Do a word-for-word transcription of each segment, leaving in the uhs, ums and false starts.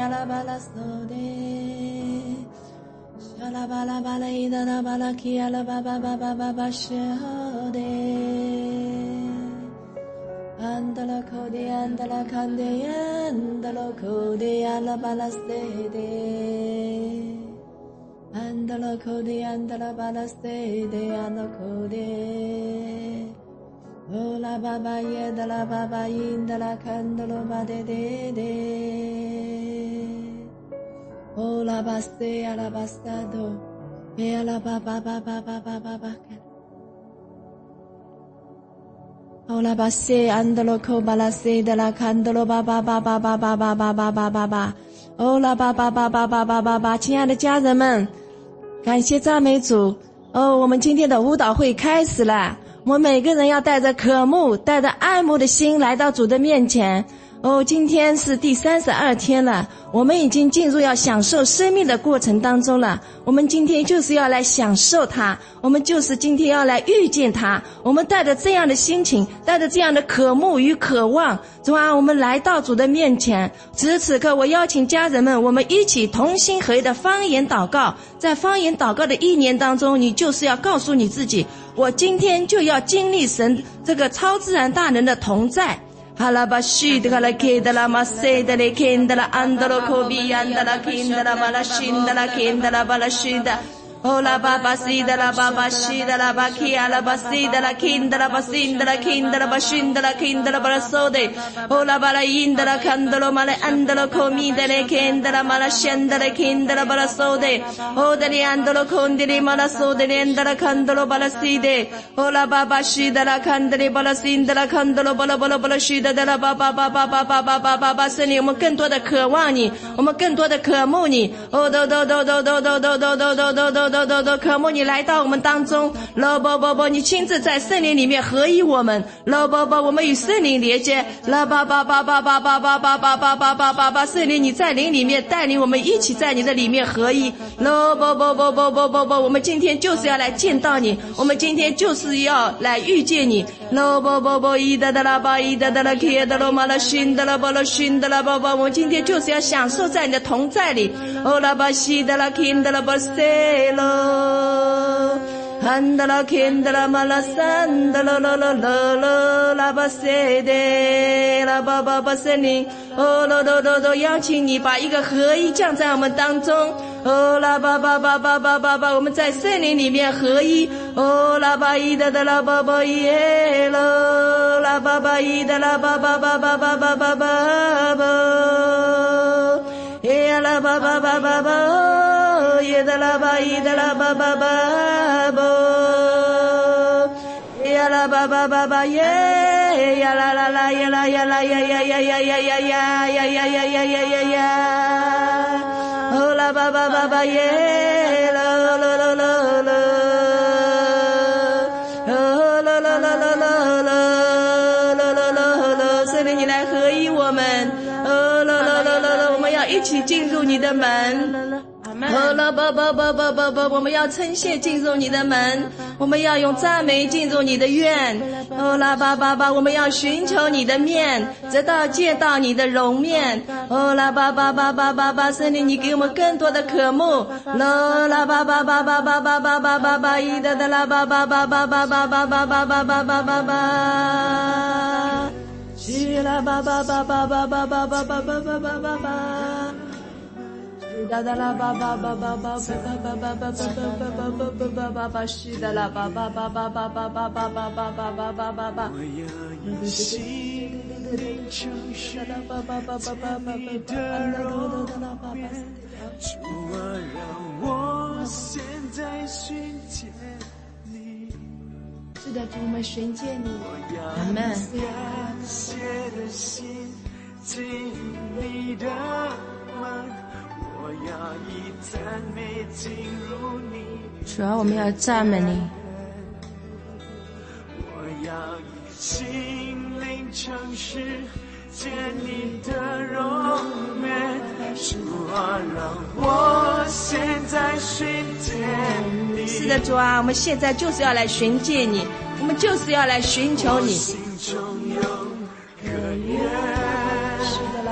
呀啦巴拉索的，沙啦巴拉巴拉伊达啦巴拉基呀啦巴巴巴巴巴巴舍的，安德拉口的安德拉看的安德拉口的呀啦巴拉塞的，安德拉口的安德拉巴拉塞的安德口的。哦啦巴巴耶的啦巴巴因的啦看的罗巴的的的，哦啦巴塞呀啦巴萨多，耶啦巴巴巴巴巴巴巴巴看，哦啦巴塞安的罗口巴拉塞的啦看的罗巴巴巴巴巴巴巴巴巴巴巴巴，哦啦巴巴巴巴巴巴巴巴，亲爱的家人们，感谢赞美主哦，我们今天的舞蹈会开始了。我们每个人要带着渴慕带着爱慕的心来到主的面前哦，今天是第三十二天了，我们已经进入要享受生命的过程当中了，我们今天就是要来享受它，我们就是今天要来遇见它，我们带着这样的心情，带着这样的渴慕与渴望，主啊，我们来到主的面前。此时此刻我邀请家人们，我们一起同心合一的方言祷告。在方言祷告的一年当中，你就是要告诉你自己，我今天就要经历神这个超自然大能的同在。哈拉巴西的拉克的拉马塞的雷肯的拉安德罗科比安的拉肯的拉巴拉辛的拉肯的拉巴拉西的。哦啦巴巴西的啦巴巴西的啦巴基啊啦巴西的啦 king 的啦巴辛的啦 king 的啦巴逊的啦 king 的啦巴拉索的，哦啦巴拉因的啦看的罗马来安的罗科米的嘞 king 的啦马拉选的嘞 king 的啦巴拉索的，哦的里安的罗空的里马拉索的里的啦看的罗巴拉西的，哦啦巴巴西的啦看的里巴拉辛的啦看的罗巴拉巴拉巴拉西的的啦巴巴巴巴巴巴巴巴巴巴圣灵，我们更多的渴望你，我们更多的渴慕你，哦都都都都都都都都都都都都都都都渴慕你来到我们当中，老宝宝宝，你亲自在圣灵里面合一我们，老宝宝，我们与圣灵连接，老宝宝宝宝宝宝宝宝宝宝宝宝宝宝，圣灵你在灵里面带领我们一起在你的里面合一，老宝宝宝宝宝宝宝，我们今天就是要来见到你，我们今天就是要来遇见你，老宝宝宝伊的的啦巴伊的的啦克的罗马啦熏的啦巴啦熏的啦宝宝，我们今天就是要享受在你的同在里，哦啦巴西的啦 king 的啦巴塞咯。Handala kendala malasandala la la la la la ba se de la ba ba ba se ni哦咯咯咯咯，邀请你把一个合一降在我们当中，哦啦吧吧吧吧吧吧吧，我们在圣灵里面合一，哦啦吧一的的啦吧吧耶咯，啦吧吧一的啦吧吧吧吧吧吧吧吧吧，耶呀啦吧吧吧吧吧，耶的啦吧一的啦吧吧吧吧。呀啦吧吧吧吧耶呀啦啦啦呀啦呀啦呀呀呀呀呀呀呀呀呀呀呀呀呀呀，哦啦吧吧吧吧耶啦啦啦啦啦，哦啦啦啦啦啦啦啦啦啦啦，圣灵你来合一我们，哦啦啦啦啦啦，我们要一起进入你的门。哦啦吧吧吧吧吧吧，我们要称谢进入你的门，我们要用赞美进入你的院。哦啦吧吧吧，我们要寻求你的面，直到见到你的容面。哦啦吧吧吧吧吧吧，圣灵你给我们更多的渴慕。咯啦吧吧吧吧吧吧吧吧吧吧，一的的啦吧吧吧吧吧吧吧吧吧吧吧吧吧吧，去啦吧吧吧吧吧吧吧吧吧吧吧吧吧吧。da da la ba ba ba ba ba ba ba ba ba ba ba ba ba ba ba ba 是的啦吧吧吧吧吧吧吧吧吧吧吧吧吧吧吧。我要以心灵诚实见你的容，主啊，让我现在寻见你。是的，主，我们寻见你。阿们。感谢的心进你的门。我要以赞美进入你，主啊，我们要赞美你。我要以心灵诚实见你的容面，主啊，让我现在寻见你。是的，主啊，我们现在就是要来寻见你，我们就是要来寻求你。心中有个愿。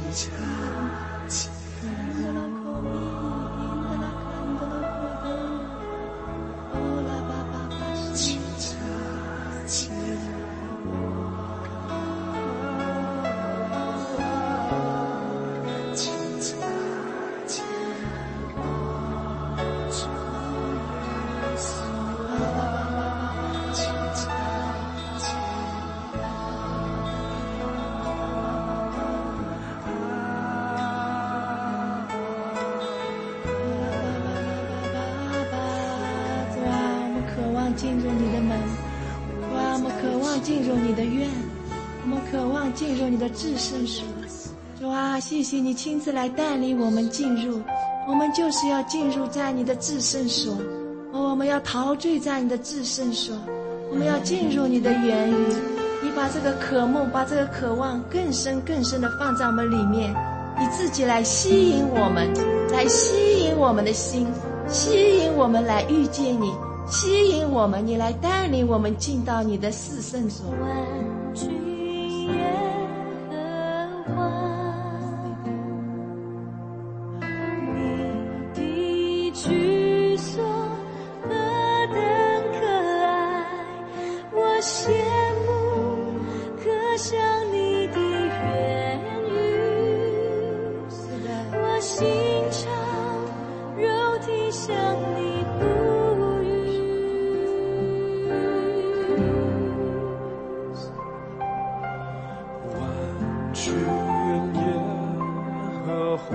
进入你的门，哇，我们渴望进入你的院，我们渴望进入你的至圣所。主啊，谢谢你亲自来带领我们进入，我们就是要进入在你的至圣所，我们要陶醉在你的至圣所，我们要进入你的言语。你把这个渴慕，把这个渴望更深更深的放在我们里面，你自己来吸引我们，来吸引我们的心，吸引我们来遇见你，吸引我们，你来带领我们进到你的至圣所。 万军耶和华，你的居所何等可爱，我羡慕可想你的言语，我心肠肉体向你不渝。 万军耶和华，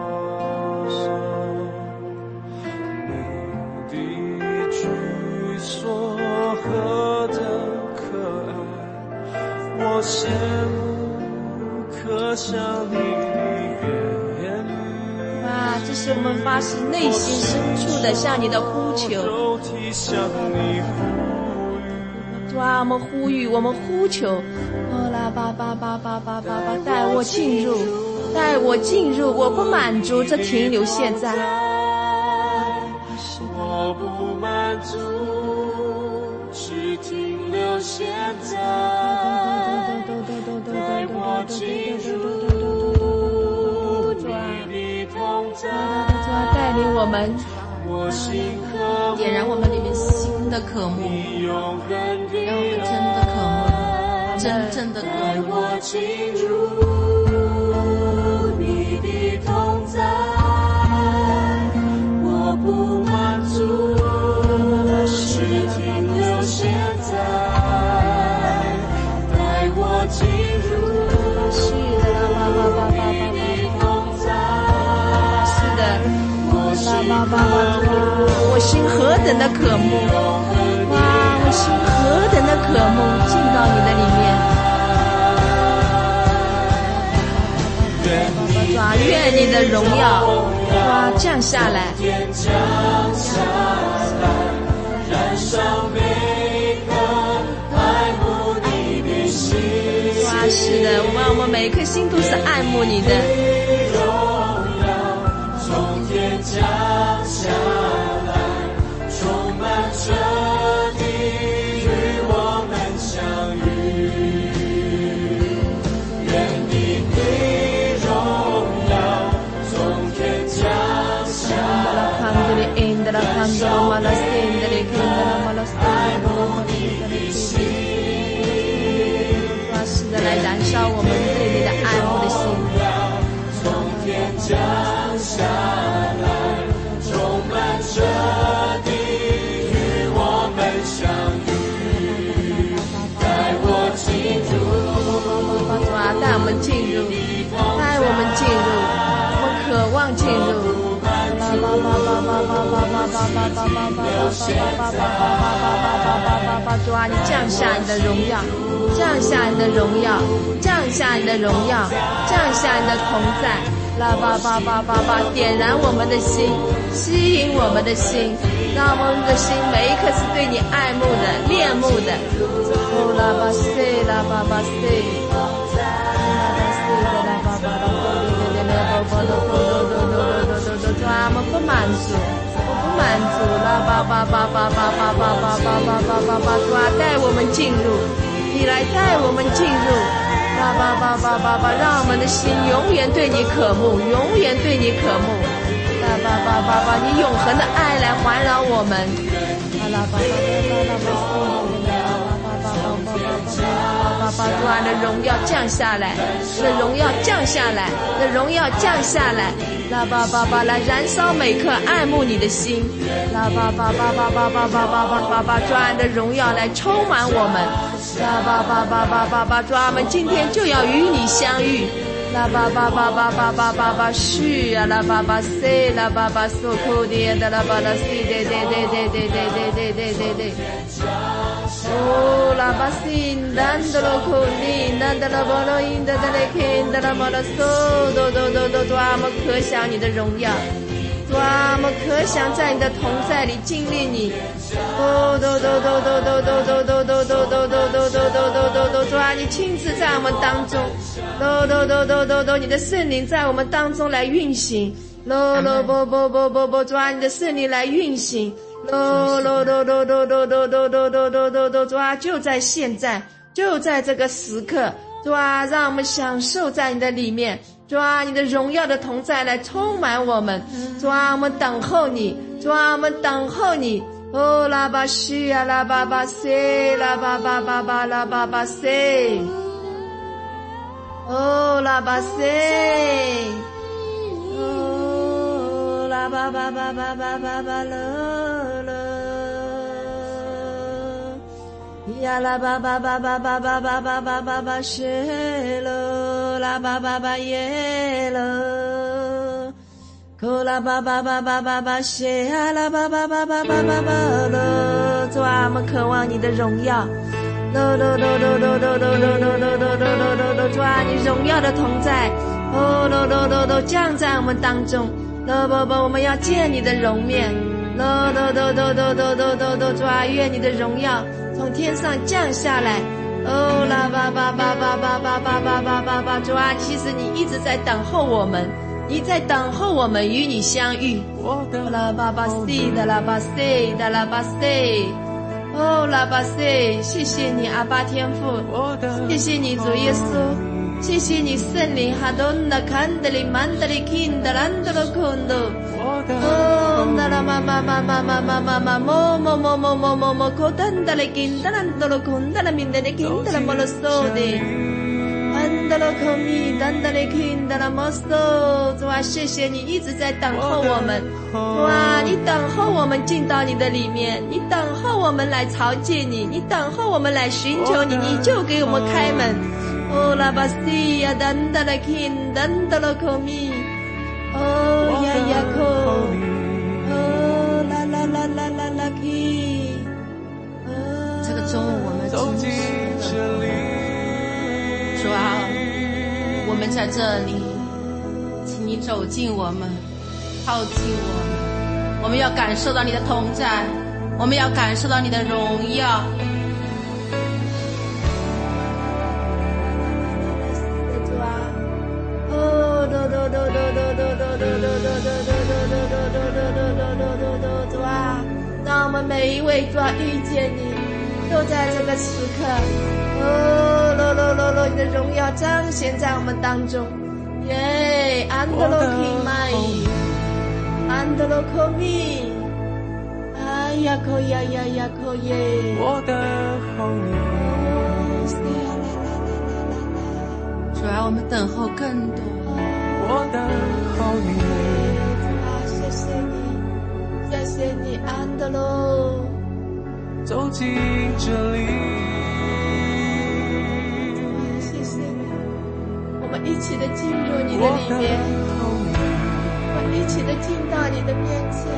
你的居所何等可爱，我羡慕可想你的言语。 哇，这是我们发自内心深处的向你的呼求。 肉体向你呼吁， 哇，我们呼吁，我们呼求，哦啦吧吧吧吧吧吧吧，带我进入，带我进入，我不满足，这停留现在。 我不满足，只停留现在。带我进入你的同在， 带领我们， 我心渴慕， 点燃我们里面新的渴慕， 永恒的让我们真的渴慕，真正的渴带慕。 我进入你的同在，我不满足，只停留现在。带我进入你的同在， 是的， 我心吧吧吧，我心何等的渴慕，哇，我心何等的渴慕，进到你的里面。哇，愿你的荣耀，哇，降下来， 降下来，燃烧每颗爱慕你的心。 哇，是的，哇，我们每一颗心都是爱慕你的。 荣耀从天降下来，充满这地，与我们相遇。愿你的荣耀从天降下来， 哇，是的，来燃烧我们对你的爱慕的心。 从天降下来，充满这地，与我们相遇。带我进入， 哇，带我们进入，带我们进入，我们渴望进入。主啊，你降下你的荣耀，降下你的荣耀，降下你的荣耀，降下你的同在。啦吧吧吧吧吧，点燃我们的心，吸引我们的心，让我们的心每一刻是对你爱慕的、恋慕的。哦啦吧塞，啦吧吧塞，啦吧塞的啦吧吧啦，啦吧吧啦，主啊，我们不满足，我不满足，啦吧吧吧吧吧吧吧吧吧吧吧吧吧，主啊，带我们进入，你来带我们进入。吧吧吧吧吧吧，让我们的心永远对你渴慕，永远对你渴慕。吧吧吧吧吧，你永恒的爱来环绕我们。吧啦吧吧吧吧吧吧吧，主啊，的荣耀降下来，的荣耀降下来，的荣耀降下来。啦吧吧吧，来燃烧每颗爱慕你的心。啦吧吧吧吧吧吧吧吧吧吧吧，主啊，的荣耀来充满我们。啦吧吧吧吧吧吧，主啊，我们今天就要与你相遇， 啦巴巴巴巴巴巴巴巴嘘啊啦巴巴塞啦巴巴索库的的啦巴拉西的的的的的的的的的的哦啦巴辛丹的罗库尼丹的啦巴罗因的的嘞肯的啦巴拉索多多多多多么可想你的荣耀，多么可想在你的同在里经历你。哦，都都都都都都都都都都都都都都都都都主啊，你亲自在我们当中，都都都都都都，你的圣灵在我们当中来运行，喽喽啵啵啵啵啵，主啊，你的圣灵来运行，喽喽喽喽喽喽喽喽喽喽喽喽喽，主啊，就在现在，就在这个时刻，主啊，让我们享受在你的里面，主啊，你的荣耀的同在来充满我们，主啊，我们等候你，主啊，我们等候你。哦，拉巴西啊，拉巴巴塞，拉巴巴巴巴拉巴巴塞，哦，拉巴塞，哦，拉巴巴巴巴巴巴巴了了，呀拉巴巴巴巴巴巴巴巴巴巴巴谢了，拉巴巴巴耶了。可拉巴巴巴巴巴巴谢啊拉巴巴巴巴巴巴巴了，主啊，我们渴望你的荣耀，喽喽喽喽喽喽喽喽喽喽喽喽喽喽，主啊，你荣耀的同在，哦喽喽喽喽降在我们当中，喽啵啵，我们要见你的容面，喽喽喽喽喽喽喽喽喽，主啊，愿你的荣耀从天上降下来，哦拉巴巴巴巴巴巴巴巴巴巴巴，主啊，其实你一直在等候我们。你在等候我们与你相遇，拉巴巴西的拉巴西的拉巴西，哦拉巴西，谢谢你阿爸天父，谢谢你主耶稣，谢谢你圣灵哈东的看的里曼的里听的兰的了空的，哦那拉妈妈妈妈妈妈妈妈么么么么么么么可等的里听的兰的了空的了明的里听的了么了说的。安德罗科米，丹德雷钦，达拉摩斯，主啊，谢谢你一直在等候我们，主啊，你等候我们进到你的里面，你等候我们来朝见你，你等候我们来寻求你，你就给我们开门。哦，拉巴西呀，丹德雷钦，丹德罗科米，哦呀呀科，哦啦啦啦啦啦啦基， 这个中午我们进食了。主啊，我们在这里，请你走进我们，靠近我们，我们要感受到你的同在，我们要感受到你的荣耀。 主啊，哦，嘟嘟嘟嘟嘟嘟嘟嘟嘟嘟嘟嘟嘟嘟嘟，主啊，让我们每一位主啊遇见你，都在这个时刻。哦，咯咯咯咯，你的荣耀彰显在我们当中，耶！安德罗基麦，安德罗科米，哎呀，可呀呀呀，可耶！ 我等候你， 主啊，我们等候更多。 我等候你， 主啊，谢谢你，谢谢你，安德罗， 走进这里。 我们一起的进入你的里面，我们一起的进到你的面前。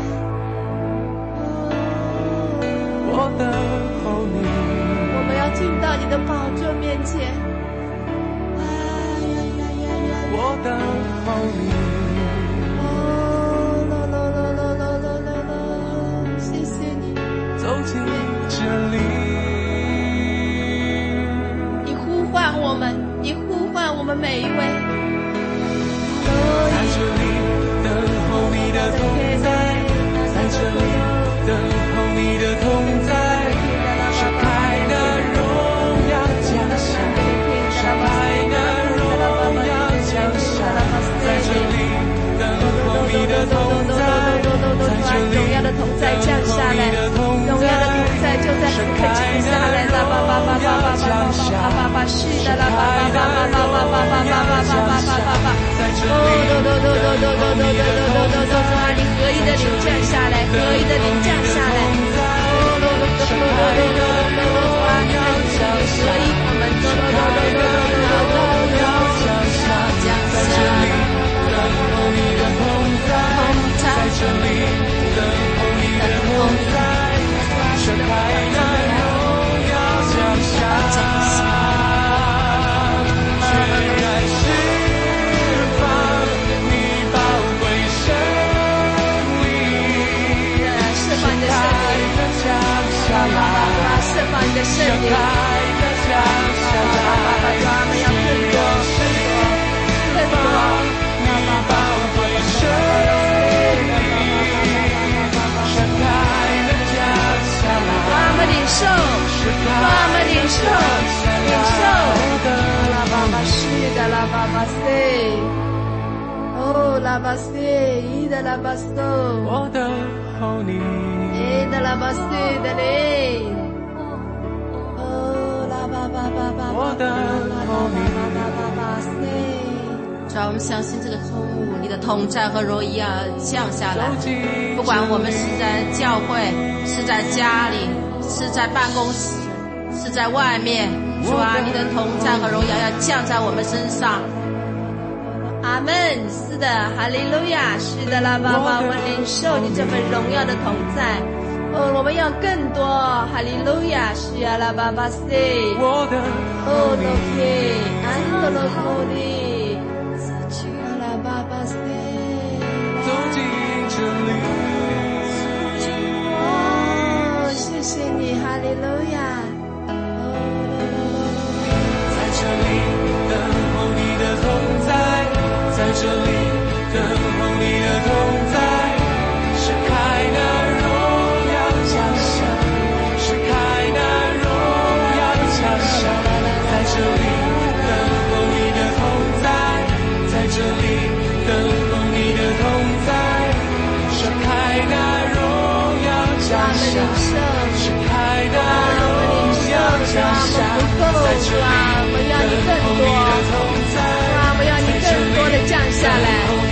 我等候你， 我们要进到你的宝座面前。哎呀呀呀呀！ 我等候你。 哦，咯咯咯咯咯咯咯咯，谢谢你。 走进这里， 你呼唤我们，你呼唤我们每一位。 在这里等候你的同在，在这里等候你的同在，是爱的荣耀降下，是爱的荣耀降下，在这里等候你的同在，在这里荣耀的同在降下来，荣耀的同在就在此刻降下来，啦吧吧吧吧吧吧吧吧吧，是的啦吧吧吧吧吧吧吧吧吧吧吧吧吧。哦，嘟嘟嘟嘟嘟嘟嘟嘟嘟嘟嘟嘟，主啊，你合一的灵降下来，合一的灵降下来。哦，嘟嘟嘟嘟嘟嘟嘟嘟嘟，主啊，你的灵合一我们，嘟嘟嘟嘟嘟嘟嘟嘟嘟，降下。 受，主啊，我们领受，领受。拉巴巴西的拉巴巴塞，哦，拉巴塞，伊的拉巴索， 我等候你， 伊的拉巴塞的嘞，哦，拉巴巴巴巴， 我等候你， 拉巴巴塞。 主啊，我们相信这个中午你的同在和荣耀降下来，不管我们是在教会，是在家里，是在办公室，是在外面，主啊，你的同在和荣耀要降在我们身上。 阿门。是的，哈利路亚。是的，拉巴巴，我们领受你这份荣耀的同在。哦，我们要更多，哈利路亚。是啊，拉巴巴塞。 我的哦，罗克，安德罗库里。拉巴塞， 走进这里。 哦，谢谢你，哈利路亚。 在这里等候你的同在，在这里等候你的同在，是开的荣耀降下，是开的荣耀降下，在这里等候你的同在，在这里等候你的同在，是开的荣耀降下，是开的荣耀降下，在这里我要你更多，我要你更多的降下来。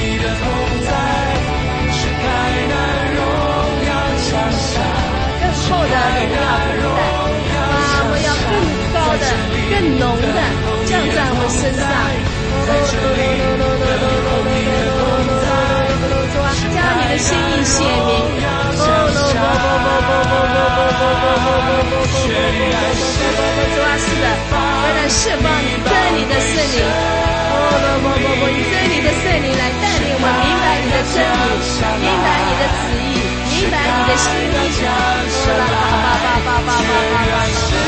更厚的荣耀同在，啊，我要更高的、更浓的降在我们身上。将你的心意显明。主啊，是的，我来释放你真理的圣灵。你真理的圣灵来带领我明白你的真理，明白你的旨意，明白你的心意。啦啦吧吧吧吧吧吧吧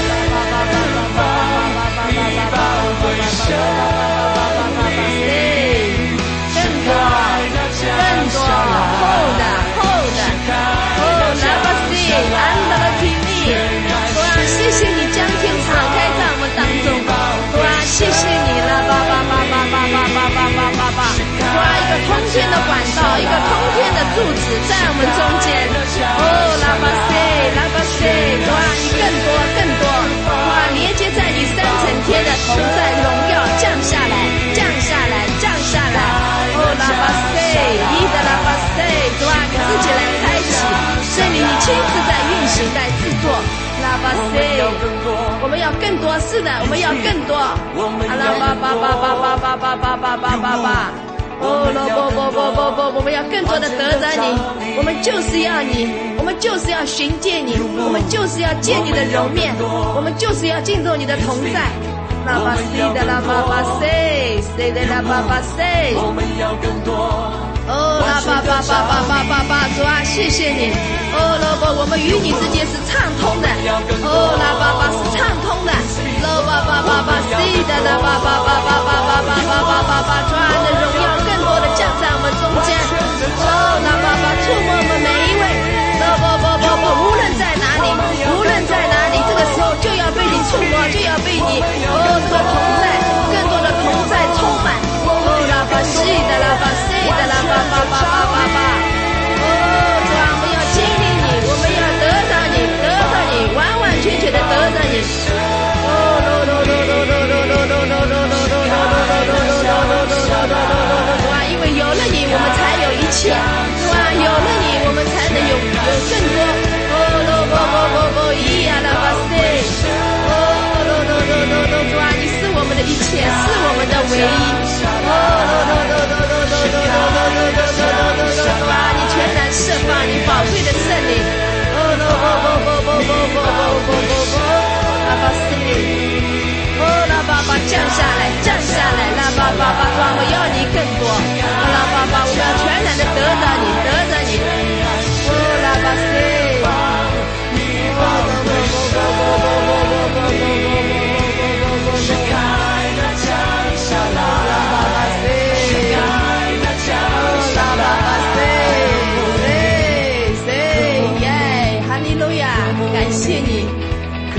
更多，更多，厚的，厚的，哦，拉巴西，安德勒提密，哇，谢谢你将天敞开在我们当中，哇，谢谢你了，吧吧吧吧吧吧吧吧吧吧吧，哇，一个通天的管道，一个通天的柱子在我们中间，哦，拉巴西，拉巴西，哇，你更多更多，哇，连接在你三层天的同在荣耀降下来，降下来，降下来，哦，拉巴西，伊的拉巴西，哇，你自己来开启，圣灵你亲自在运行在制作。拉巴塞，我们要更多，是的，我们要更多。阿拉巴巴巴巴巴巴巴巴巴巴巴巴，哦，罗波波波波波，我们要更多的得着你，我们就是要你，我们就是要寻见你，我们就是要见你的容面，我们就是要进入你的同在。拉巴西的拉巴巴塞，塞的拉巴巴塞，我们要更多。哦，拉巴巴巴巴巴巴巴，主啊，谢谢你。哦，罗波，我们与你之间是畅通的。哦，拉巴巴是畅通的。罗巴巴巴巴西的拉巴巴巴巴巴巴巴巴巴巴巴，主啊，你的荣耀更多的降在我们中间。哦，拉巴巴触摸我们每一位。罗波波波波，无论在哪里，无论在哪里，这个时候就要被你触摸，就要被你哦这个同在，更多的同在充满。哦，拉巴西的拉巴西的拉巴巴巴巴巴巴。哦，主啊，我们要经历你，我们要得着你，得着你，完完全全的得着你。哦，罗罗罗罗罗罗罗罗罗罗罗罗罗罗主啊，因为有了你，我们才有一切。主啊，有了你，我们才能有有更多。哦，罗波波波波伊呀拉巴塞。哦，罗罗罗罗罗，主啊，你是我们的一切，是我们的唯一。哦，罗罗罗罗罗罗罗罗罗罗罗罗罗，主啊，你全然释放你宝贵的圣灵。哦，罗波波波波波波波波波波，拉巴塞。哦，拉巴巴降下来，降下来，拉巴巴巴，主啊，我要你更多。哦，拉巴巴，我要全然的得着你，得着你。哦，拉巴塞。是开的降下来。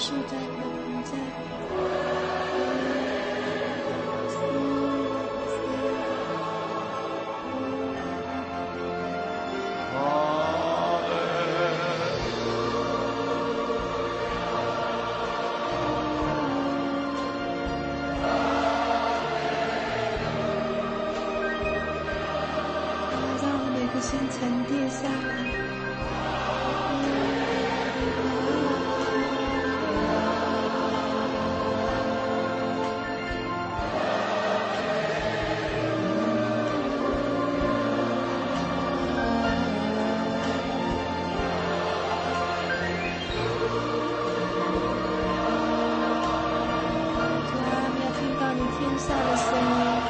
束在你的同在。先沉淀下来。主啊，我们要听到你天上的声音。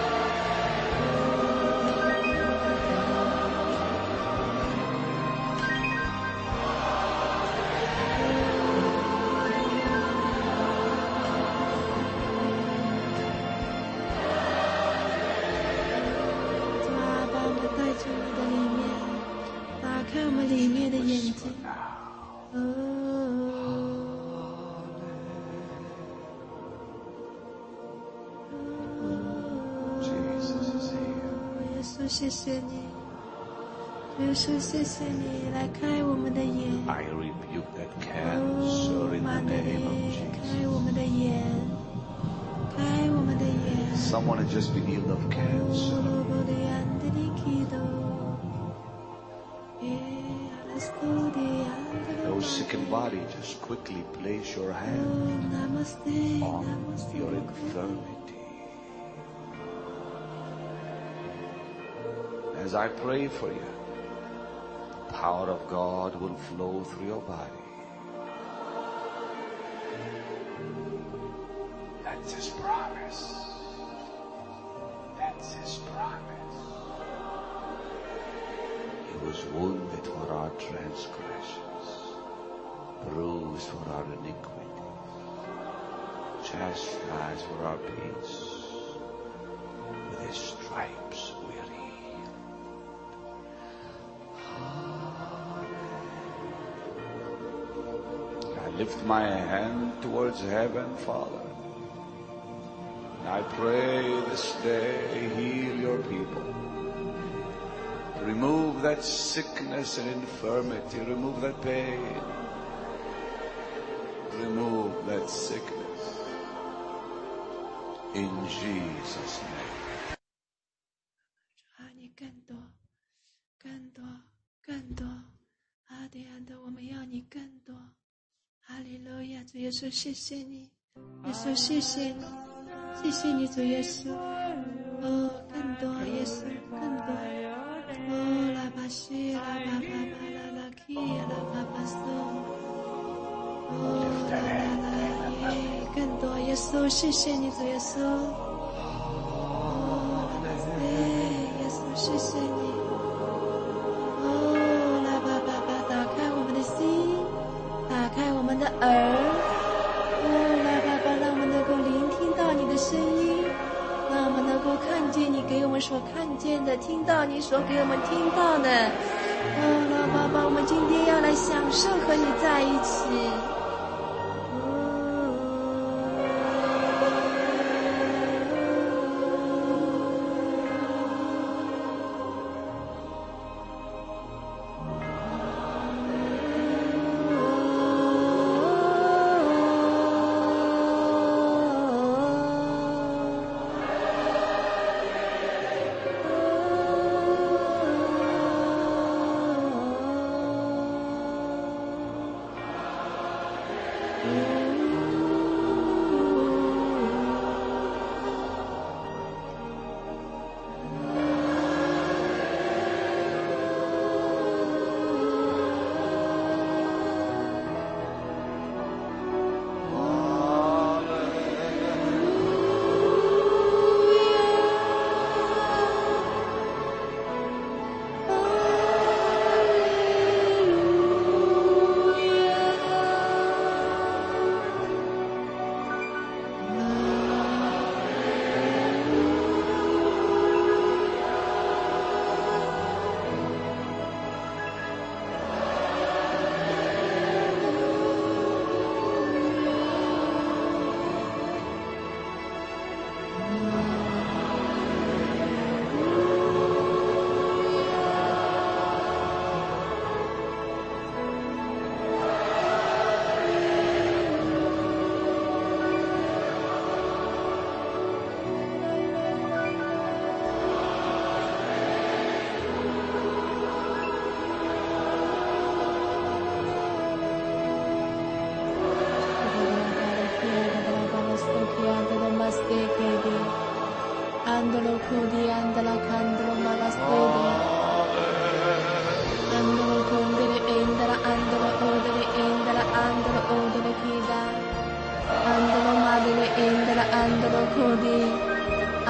里面的眼睛，哦，耶稣，谢谢你，耶稣，谢谢你来开我们的眼。 I rebuke that cancer in the name of Jesus. 开我们的眼，开我们的眼。 Someone has just been healed of cancer. Those sickened body, just quickly place your hand on your infirmity. As I pray for you, the power of God will flow through your body. That's His promise. That's His promise. He was wounded for our transgressions, bruised for our iniquities, chastised for our peace. With His stripes we are healed. I lift my hand towards heaven, Father, and I pray this day, heal your people. Remove that sickness and infirmity. Remove that pain. Remove that sickness. In Jesus' name. 主啊，你更多，更多，更多。阿弟安的，我们要你更多。哈利路亚，主耶稣，谢谢你，耶稣，谢谢你，谢谢你，主耶稣。哦，更多，耶稣，更多。哦，拉巴西，拉巴巴巴拉拉基，拉巴巴苏。哦，拉拉拉耶，更多，耶稣，谢谢你，主耶稣。哦，拉巴塞，耶稣，谢谢你。哦，拉巴巴巴，打开我们的心，打开我们的耳。哦，拉巴巴，让我们能够聆听到你的声音。让我们能够看见你给我们所看见的，听到你所给我们听到的。哦，老爸爸，我们今天要来享受和你在一起。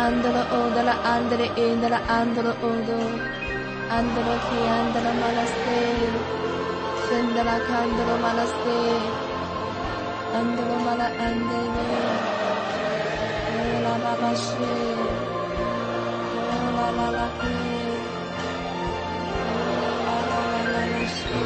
Andolo odala andere indala andolo odo. Andolo ki andala malaste. Sendala kandolo malaste. Andolo mala andele. Ola baba she. Ola la la ke. Ola la la la la she.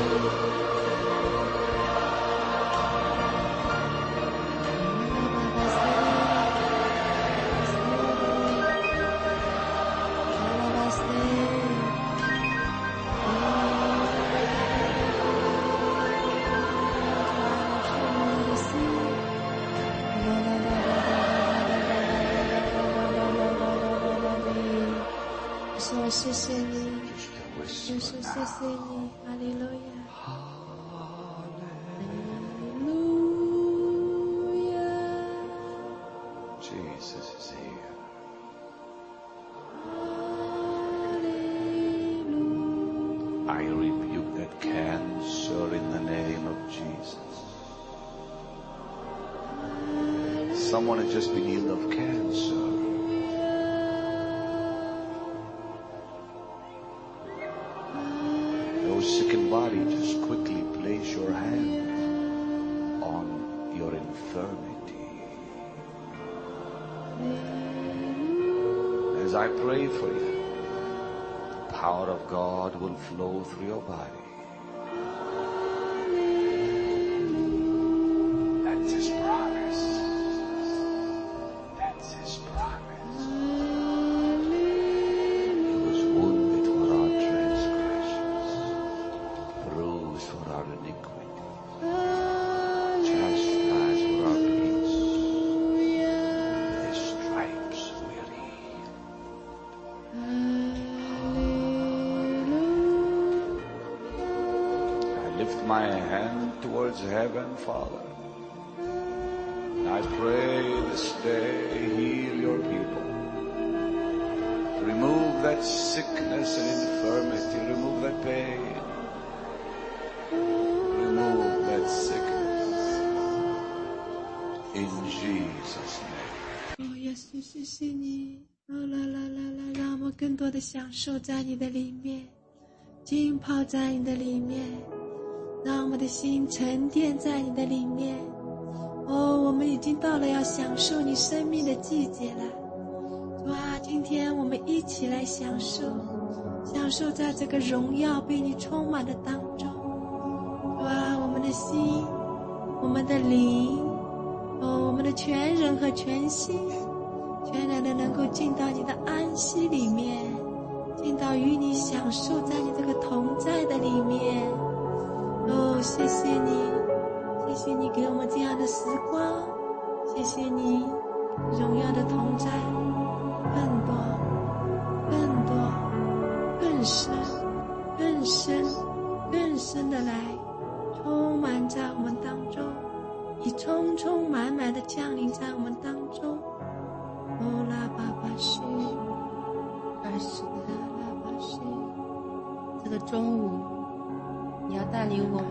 谢谢你，耶稣，谢谢你，哈利路亚，哈利路亚。 Jesus is here. I rebuke that cancer in the name of Jesus. Someone has just been healed of cancer. Sickened body, just quickly place your hand on your infirmity. As I pray for you, the power of God will flow through your body. That's His promise. That's His promise. He was wounded for our transgressions, bruised for our iniquity, chastised for our peace. With His stripes we are healed. I lift my hand towards heaven, Father. And I pray this day, heal your people. Remove that sickness and infirmity. Remove that pain. Remove that sickness. In Jesus' name. 哦，耶稣，谢谢你！哦，啦啦啦啦，让我们更多的享受在你的里面，浸泡在你的里面，让我们的心沉淀在你的里面。哦，我们已经到了要享受你生命的季节了。主啊，今天我们一起来享受，享受在这个荣耀被你充满的当中。主啊，我们的心，我们的灵，哦，我们的全人和全心，全然的能够进到你的安息里面，进到与你享受在你这个同在的里面。哦，谢谢你，谢谢你给我们这样的时光，谢谢你荣耀的同在，更多更多更深更深更深的来充满在我们当中，以充充满满的降临在我们当中。哦，拉巴巴西， 二十拉拉巴西， 这个中午，你要带领我们，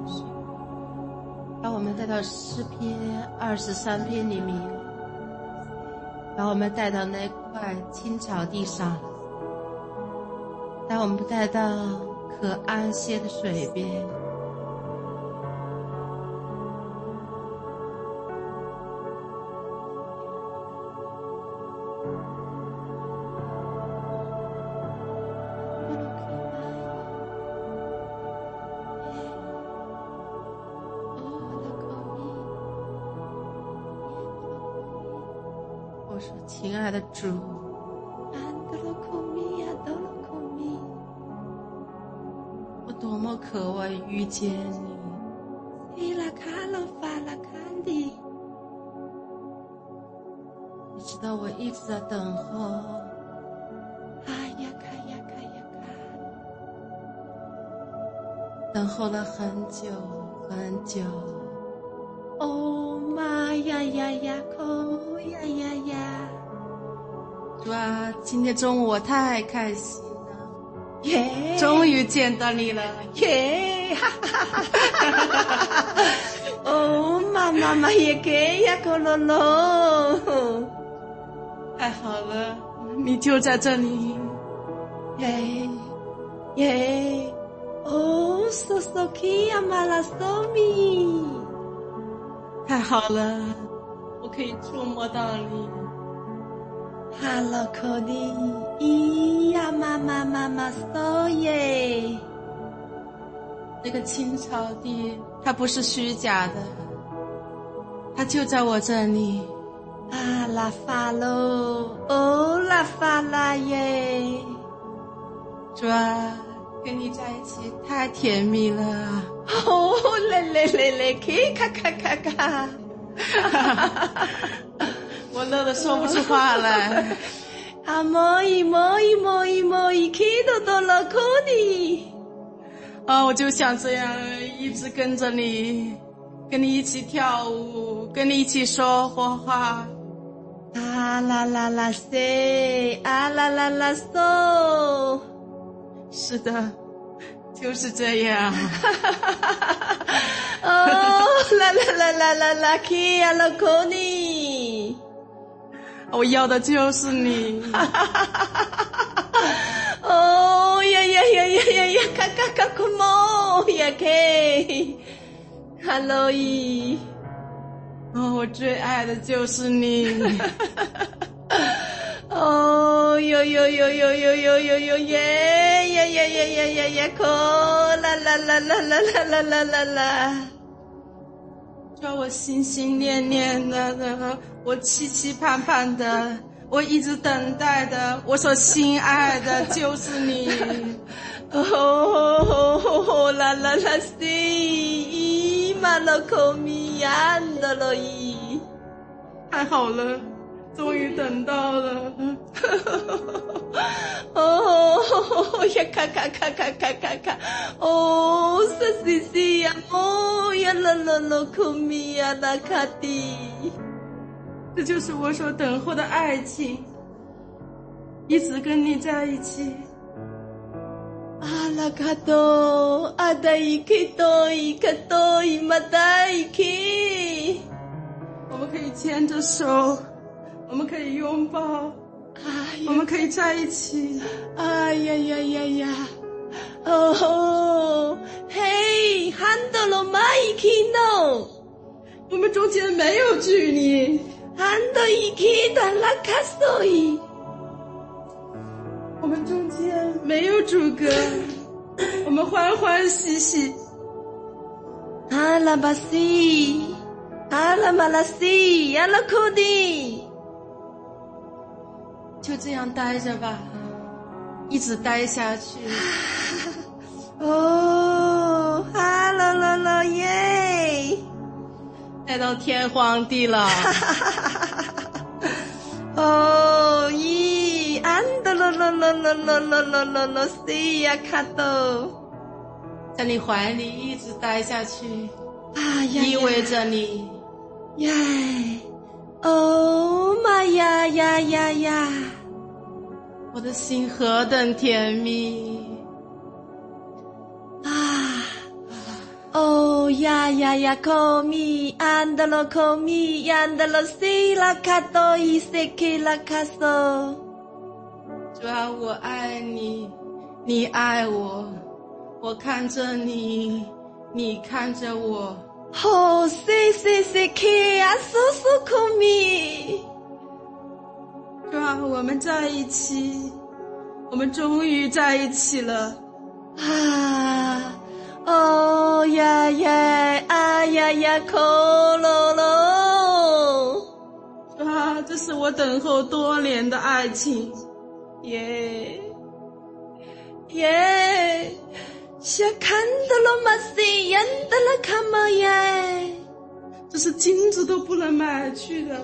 把我们带到诗篇二十三篇里面，把我们带到那块青草地上，把我们带到可安歇的水边。我说，亲爱的主，我多么渴望遇见你。你知道我一直在等候，等候了很久很久。 哦妈呀呀呀，口呀呀呀！ 主啊，今天中午我太开心了， 耶！ 终于见到你了， 耶！哈哈哈哈哈哈！哦，妈妈妈也给呀，可乐乐！ 太好了，你就在这里。 耶耶，哦，索索基亚马拉索米， 太好了，我可以触摸到你。 哈罗科迪伊呀妈妈妈妈索耶， 那个青草地，它不是虚假的，它就在我这里。 啊拉法罗，哦拉法拉耶， 主啊，跟你在一起太甜蜜了。 哦嘞嘞嘞嘞，咔咔咔咔咔， 我乐得说不出话来。 啊莫伊莫伊莫伊莫伊，基多多罗科迪。 啊，我就想这样一直跟着你，跟你一起跳舞，跟你一起说话。 啊啦啦啦塞，啊啦啦啦嗦。 是的，就是这样。 哦，啦啦啦啦啦啦，基亚罗科尼。 我要的就是你。 哦呀呀呀呀呀呀，咔咔咔库莫呀嘿 ，Hello 伊。 哦，我最爱的就是你。 哦哟哟哟哟哟哟哟哟耶呀呀呀呀呀呀，可啦啦啦啦啦啦啦啦啦啦。 叫我心心念念的，我期期盼盼的，我一直等待的，我所心爱的就是你。 哦啦啦啦西，马洛科米亚的罗伊， 太好了，终于等到了。 哦呀咔咔咔咔咔咔咔，哦是西西呀，哦呀啦啦啦科米呀啦卡蒂， 这就是我所等候的爱情，一直跟你在一起。 阿拉卡多阿达伊基多伊卡多伊马达伊基， 我们可以牵着手，我们可以拥抱，我们可以在一起。 哎呀呀呀呀！哦，嘿，汉多罗马伊基诺， 我们中间没有距离。 汉多伊基达拉卡索伊， 我们中间没有阻隔，我们欢欢喜喜。 阿拉巴西，阿拉马拉西，阿拉库迪， 就这样待着吧，一直待下去。 哦，哈啦啦啦耶！ 待到天荒地老。 哦咦，安德罗罗罗罗罗罗罗罗罗西呀卡多， 在你怀里一直待下去， 啊呀， 依偎着你。 耶，哦妈呀呀呀呀！ 我的心何等甜蜜啊！哦呀呀呀，科米安德罗科米安德罗西拉卡多伊塞基拉卡索。 主啊，我爱你，你爱我，我看着你，你看着我。 哦，塞塞塞基啊，苏苏科米。 主啊，我们在一起，我们终于在一起了。 啊！哦呀呀啊呀呀，可罗罗！ 啊，这是我等候多年的爱情。 耶耶，想看到了吗？谁演的了看吗？耶， 这是金子都不能买去的。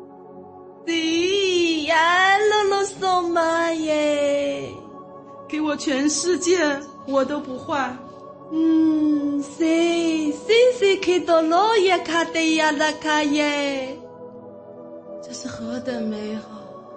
谁呀？罗罗索玛耶， 给我全世界，我都不换。 嗯，谁谁谁看到罗耶卡的呀拉卡耶， 这是何等美好！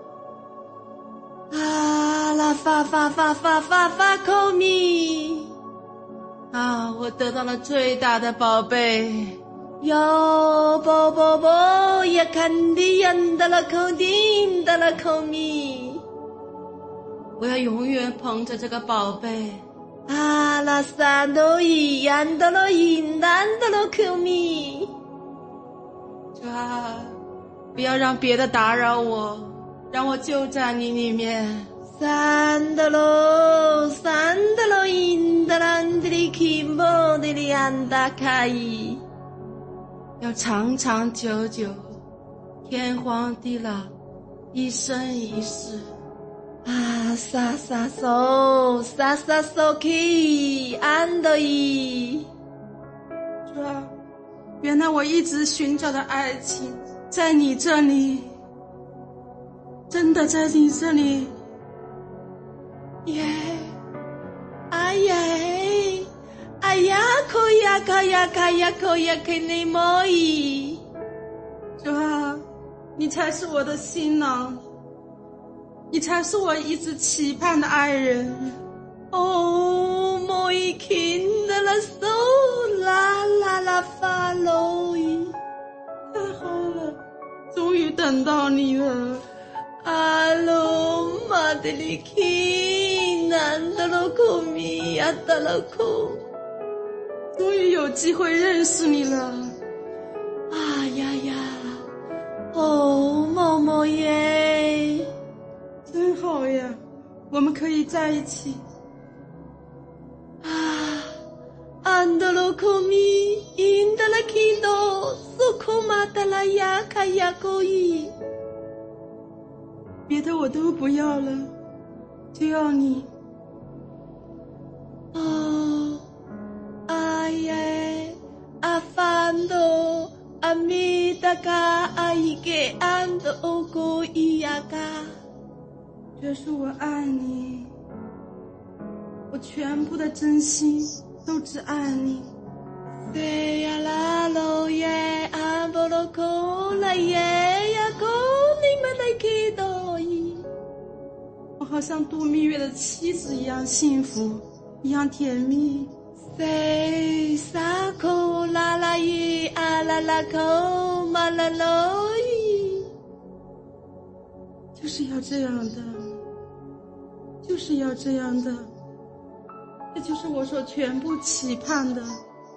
啊啦发发发发发发口米啊，我得到了最大的宝贝， 哟啵啵啵呀看的yan的了口丁的了口咪， 我要永远捧着这个宝贝。 阿拉萨多伊yan的了印丹的了口咪。 主啊，不要让别的打扰我，让我就在你里面。 三的喽，三的喽，印的兰的里基莫的里安达卡伊， 要长长久久，天荒地老，一生一世。 啊，萨萨索，萨萨索基安的伊。 主啊，原来我一直寻找的爱情，在你这里，真的在你这里。 耶，哎呀，哎呀，可呀可呀可呀可呀可你莫伊。 主啊，你才是我的新郎，你才是我一直期盼的爱人。 哦，莫伊听的了手啦啦啦发喽伊， 太好了，终于等到你了。 阿罗马的里基南的罗库米亚的罗库， 终于有机会认识你了。 啊呀呀，哦某某耶， 真好呀，我们可以在一起。 啊，安的罗库米因的拉基多苏库马的拉亚卡亚古伊。 别的我都不要了，就要你。 哦，哎耶，阿凡多阿弥达嘎阿伊给安的欧古伊亚嘎。 耶稣，我爱你，我全部的真心都只爱你。 塞呀啦喽耶，阿波罗库拉耶呀库你们来给多伊。 我好像度蜜月的妻子一样幸福，一样甜蜜。 塞萨库拉拉伊阿拉拉库马拉罗伊。 就是要这样的，就是要这样的，这就是我所全部期盼的。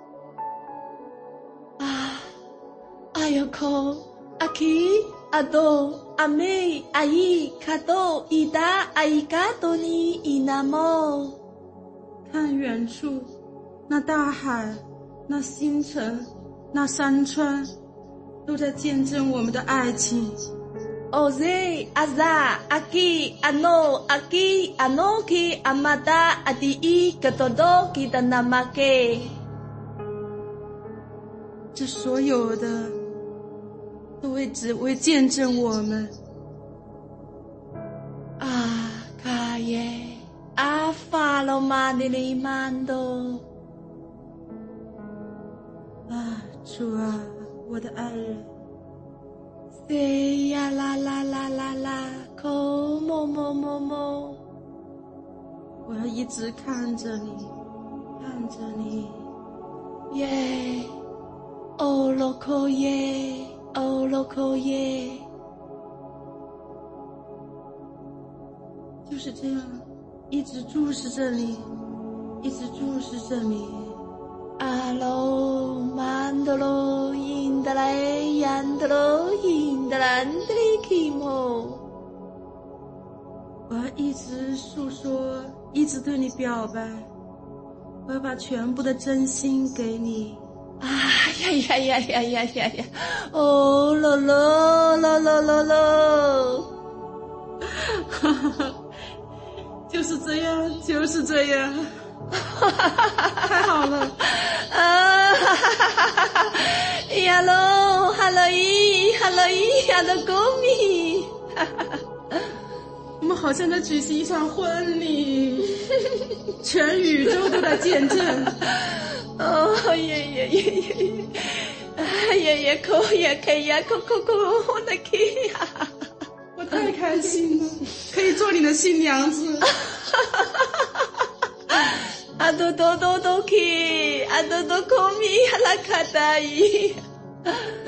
啊，阿尤科阿基阿多阿妹阿伊卡多伊达阿伊卡多尼伊那莫。 看远处，那大海，那星辰，那山川，都在见证我们的爱情。 哦塞阿扎阿基阿诺阿基阿诺基阿玛达阿迪伊卡多多基的那玛给。 这所有的都会只为见证我们。 啊卡耶阿法罗马的里曼多。 啊，主啊，我的爱人。 塞呀啦啦啦啦啦，口么么么么。 我要一直看着你，看着你。 耶，哦罗口耶，哦罗口耶。 就是这样，一直注视着你，一直注视着你。 阿罗曼德罗因德莱yan德罗因德兰德里基莫。 我要一直诉说，一直对你表白，我要把全部的真心给你。 啊呀呀呀呀呀呀呀！哦咯咯咯咯咯咯！ 哈哈，就是这样，就是这样。太好了！ 啊哈哈哈哈！呀喽，哈喽伊，哈喽伊，呀的公米！ 我们好像在举行一场婚礼，全宇宙都在见证。 哦耶耶耶耶耶！耶耶哭耶可呀哭哭哭，我的天呀！ 我太开心了，可以做你的新娘子。 阿多多多多去，阿多多孔米阿拉卡达伊。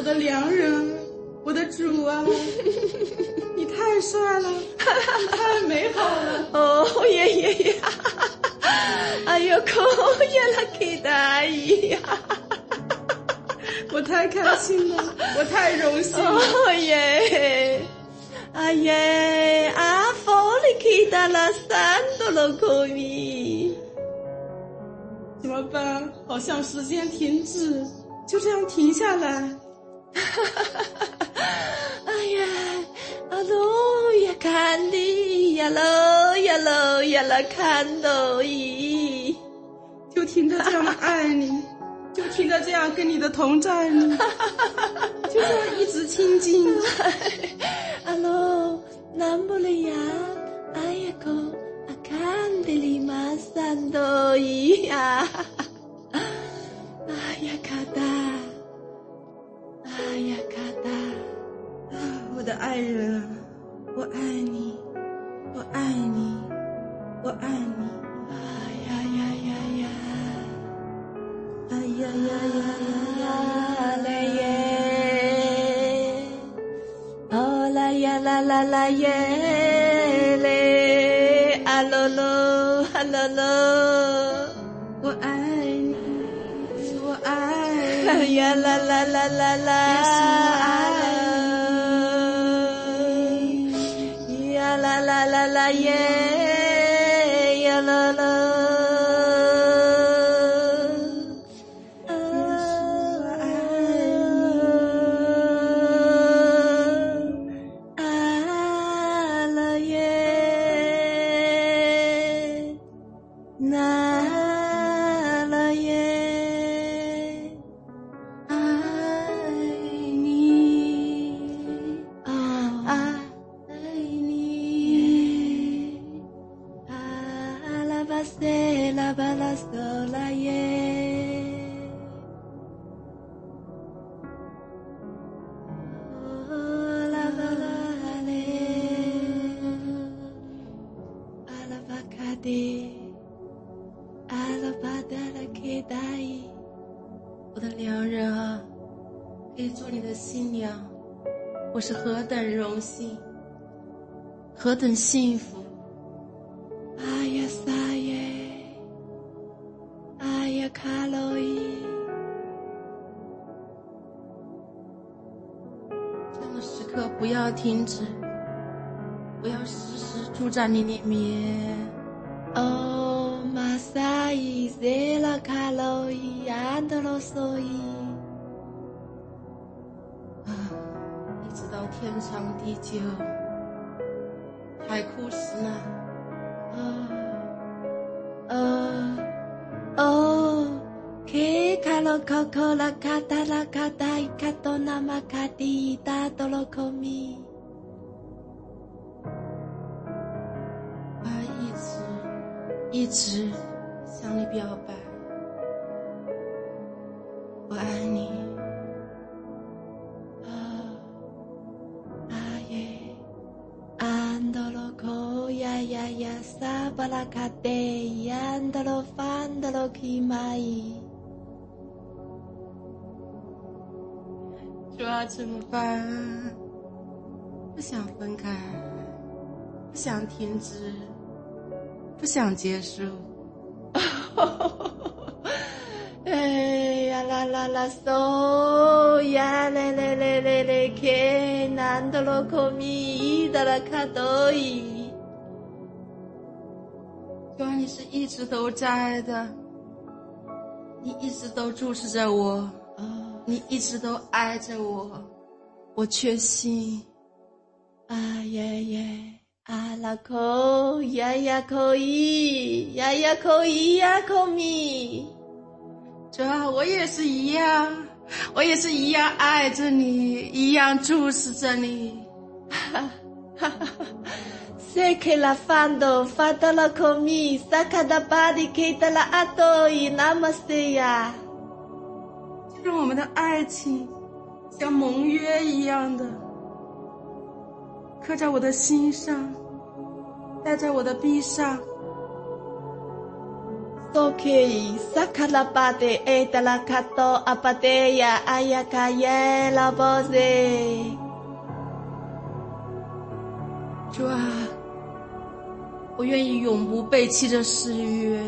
的良人，我的主啊，你太帅了，你太美好了。 哦耶耶耶，哎呦，可也了给大姨呀！ 我太开心了，我太荣幸了。 哦耶，哎耶，阿佛里给达拉三多罗科米。 怎么办？好像时间停止，就这样停下来。 哎呀，阿罗呀看的呀喽呀喽呀啦看的咦， 就听着这样爱你，就听着这样跟你的同在你，就这样一直亲近。 阿罗南不里呀，哎呀哥。看的里马三多伊呀，哎呀卡达，哎呀卡达， 啊，我的爱人啊，我爱你，我爱你，我爱你， 哎呀呀呀呀， 哎呀呀呀呀嘞耶，哦啦呀啦啦啦耶嘞。啊喽喽，啊喽喽， 我爱你，我爱你， 呀啦啦啦啦啦， 耶稣我爱你， 呀啦啦啦啦耶，呀啦啦。 我的良人啊，可以做你的新娘，我是何等荣幸，何等幸福！ 哎呀撒耶，哎呀卡洛伊， 这样的时刻不要停止，我要时时住在你里面。 哦，马萨伊塞拉卡洛伊安德罗索伊， 啊，一直到天长地久，海枯石烂。 哦哦哦，给卡洛可可拉卡达拉卡达伊卡多纳马卡迪达多罗科米。 一直向你表白，我爱你。 啊啊耶，安德罗科呀呀呀，萨巴拉卡德，安德罗范德罗基玛伊。 主要怎么办？不想分开，不想停止。不想结束。 哎呀啦啦啦嗦呀嘞嘞嘞嘞嘞，看南多罗科米的拉卡多伊。 主啊，你是一直都在的，你一直都注视着我，哦，你一直都爱着我，我确信。 啊耶耶。啊啦可呀呀可以呀呀可以呀可米， 主啊，我也是一样，我也是一样爱着你，一样注视着你。 哈哈哈！塞克拉范多发达拉可米，萨卡达巴迪克达拉阿多伊那么塞呀， 就让我们的爱情像盟约一样的。刻在我的心上，戴在我的臂上。 多可以萨卡拉巴的埃达拉卡多阿巴德呀阿呀卡耶拉波塞。 主啊，我愿意永不背弃这誓约。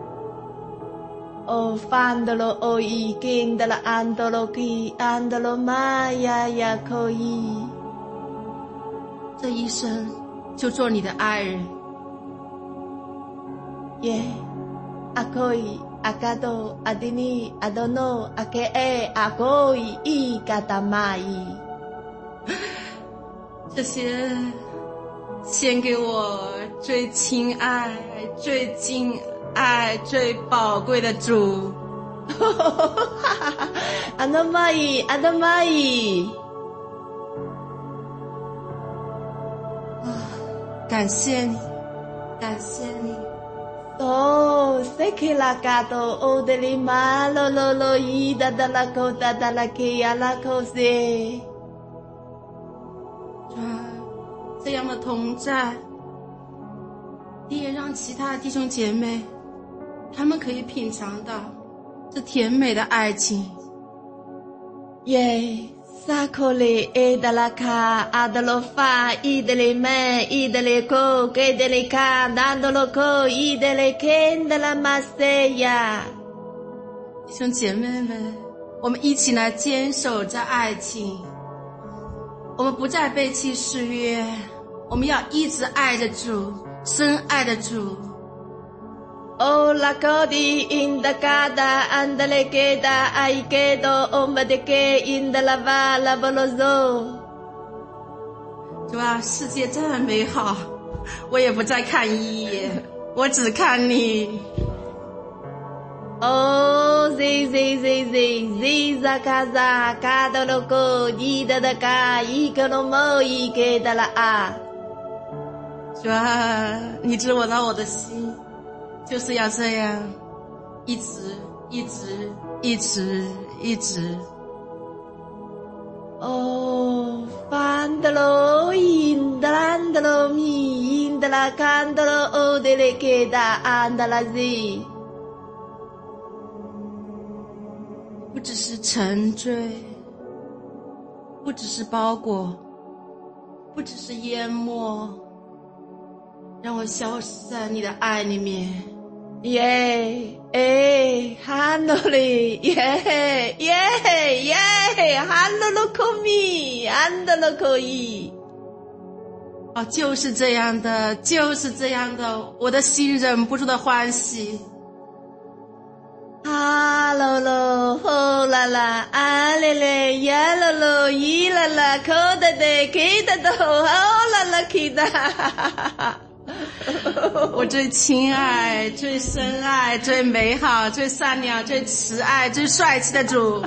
哦，范德罗哦伊金德拉安德罗基安德罗玛呀呀可以。 这一生就做你的爱人。 耶，阿可以阿卡多阿迪尼阿多诺阿克埃阿可以伊卡达玛伊。 这些献给我最亲爱、最敬爱、最宝贵的主。 阿多玛伊阿多玛伊。 感谢你，感谢你。 哦，塞克拉卡多欧德里马罗罗罗伊达达拉科达达拉基亚拉科塞。 主啊，这样的同在，你也让其他弟兄姐妹，他们可以品尝到这甜美的爱情。 耶。萨科里埃德拉卡阿德罗法伊德里梅伊德里科给德里卡达德罗科伊德里肯德拉马塞亚。 弟兄姐妹们，我们一起来坚守这爱情，我们不再背弃誓约，我们要一直爱着主，深爱着主。 Oh la kodi inda kada andale keda ai kedo ombadeke inda lava la bolozo。 主啊，世界这么美好，我也不再看一眼，我只看你。 Oh zi zi zi zi zi za kaza kada loko ida da ka ikano mo ikeda la a。 主啊，你知我到我的心。就是要这样，一直一直一直一直。 哦，范德罗因德兰德罗米因德拉坎德罗欧德雷克达安德拉西。 不只是沉醉，不只是包裹，不只是淹没，让我消失在你的爱里面。 耶，哎，汉罗里，耶耶耶，汉罗罗可米，汉罗罗可以。 哦，就是这样的，就是这样的，我的心忍不住的欢喜。 哈喽喽，吼啦啦，啊嘞嘞，呀喽喽，咦啦啦，口哒哒，给哒哒，吼啦啦，给哒。 我最亲爱、最深爱、最美好、最善良、最慈爱、最帅气的主。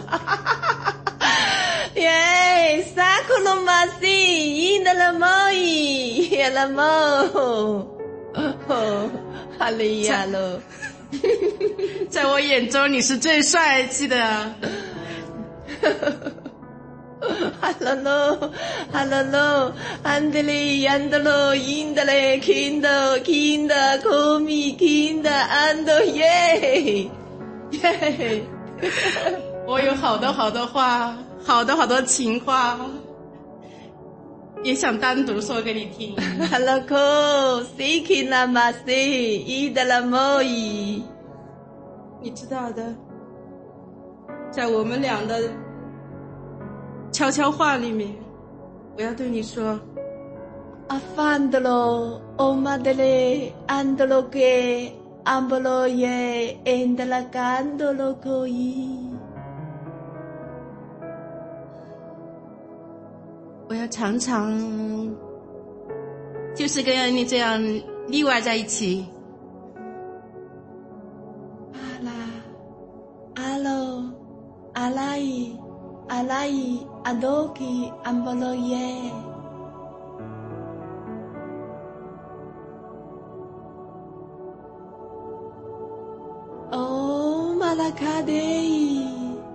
耶，萨库罗马西，伊的拉莫伊，耶拉莫，哈利亚喽。 在我眼中，你是最帅气的。 哈喽喽，哈喽喽，安德里，安德罗，因德嘞，kinda kinda，可米 kinda，安德耶耶。 我有好多好多话，好多好多情话，也想单独说给你听。 哈喽科，西基那马西，伊德拉莫伊。 你知道的，在我们俩的悄悄话里面，我要对你说， 阿范德罗，欧马德雷，安德罗给，安布罗耶，安德拉甘德罗可以。 我要常常就是跟你这样腻歪在一起。 阿拉，阿罗，阿拉伊，阿拉伊，阿多基，安布罗耶。哦，马拉卡德伊。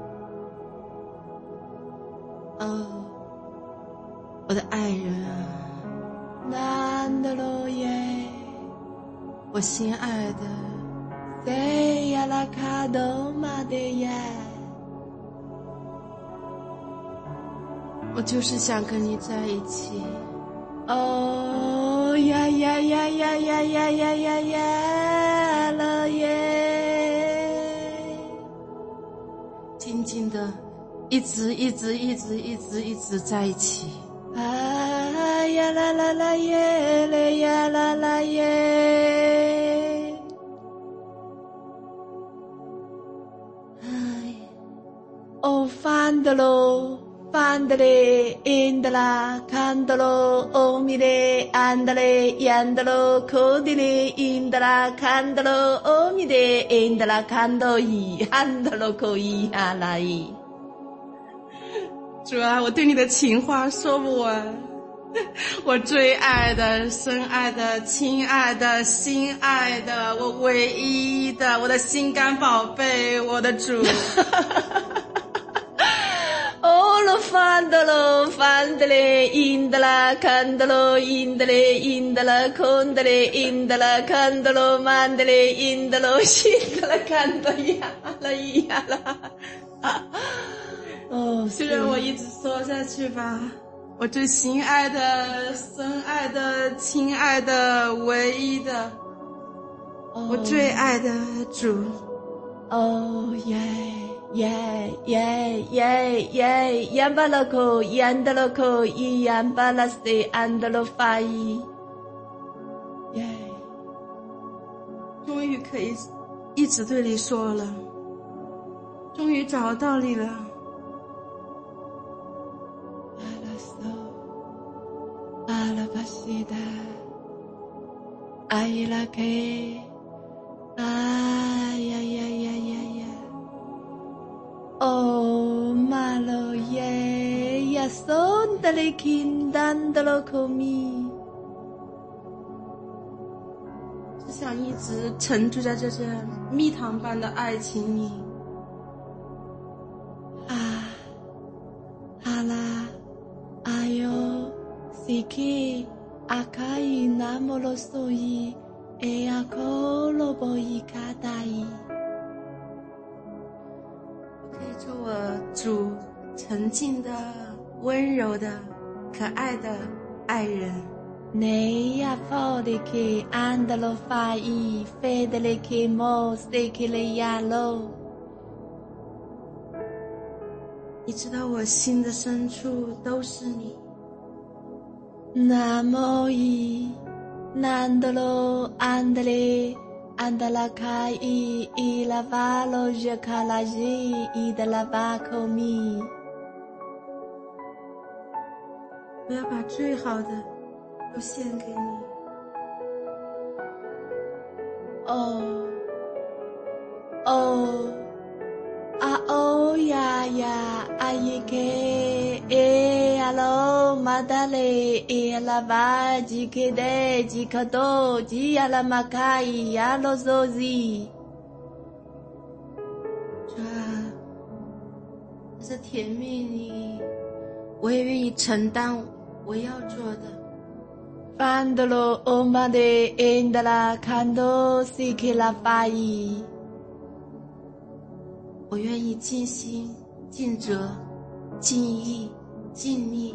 哦，我的爱人啊， 南德罗耶， 我心爱的塞呀啦卡多玛的耶。 我就是想跟你在一起。 哦呀呀呀呀呀呀呀呀呀了耶！ 紧紧的，一直一直一直一直一直在一起。 啊呀啦啦啦耶嘞呀啦啦耶！ 哎， 哦，翻的喽。翻的嘞，印的啦，看的喽，欧米嘞，安的嘞，演的喽，口的嘞，印的啦，看的喽，欧米嘞，印的啦，看的伊，安的喽，口伊哈啦伊。 主啊，我对你的情话说不完，我最爱的、深爱的、亲爱的、心爱的，我唯一的，我的心肝宝贝，我的主。 哦喽，翻的喽，翻的嘞，印的啦，看的喽，印的嘞，印的啦，看的嘞，印的啦，看的喽，慢的嘞，印的喽，心的啦，看的呀啦呀啦。哦， 就让我一直说下去吧。我最心爱的、深爱的、亲爱的、唯一的，我最爱的主。 哦耶！耶耶耶耶！yan巴拉口yan的了口一yan巴拉塞安的了发音。耶！ 终于可以一直对你说了，终于找到你了。 阿拉索，阿拉巴西达，阿伊拉克，啊呀呀呀呀呀！哦，马罗耶呀，送的嘞kind丹的了口咪。 只想一直沉醉在这些蜜糖般的爱情里。 啊，哈拉，阿哟，西基，阿卡伊那摩罗索伊，埃阿科罗波伊卡达伊。 可以做我主沉静的、温柔的、可爱的爱人。 你呀，佛的克安德罗法伊，费德勒克莫斯克雷亚罗。 你知道我心的深处都是你。 那么伊，南德罗安德勒。安德拉卡伊伊拉瓦罗热卡拉吉伊德拉瓦口米。 我要把最好的都献给你。 哦哦啊哦呀呀阿伊克诶阿罗马达雷诶阿拉瓦吉克德吉克多吉阿拉马卡伊阿罗索西。 主啊，在这甜蜜里，我也愿意承担我要做的。 翻德罗欧玛的恩德拉看多西克拉法伊。 我愿意尽心、尽责、尽意、尽力，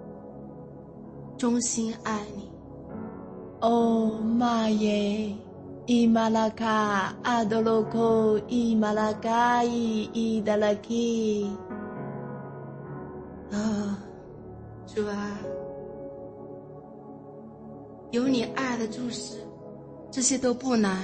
衷心爱你。 哦，妈耶！伊马拉卡阿多罗科伊马拉卡伊伊达拉基。 啊，主啊，有你爱的注视，这些都不难。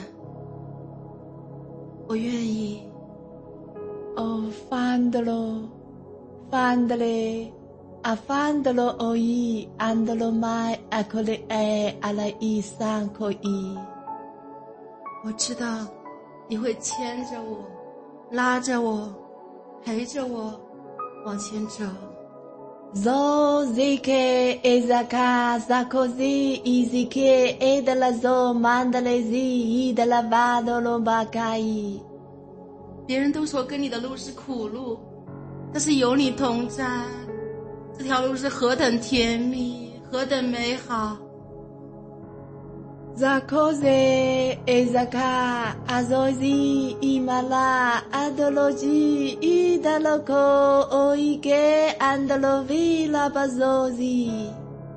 我愿意。 哦，翻的喽，翻的嘞，啊翻的喽，哦伊安的喽麦阿克雷埃阿拉伊桑可伊。 我知道你会牵着我，拉着我，陪着我往前走。 Zo zike ezaka zakozi izike edala zo mandalezi idala vadolo bakai。 别人都说跟你的路是苦路，但是有你同在，这条路是何等甜蜜，何等美好。 Zakoze ezaka azozi imala adoloji idaloko oike andalovi labazozi。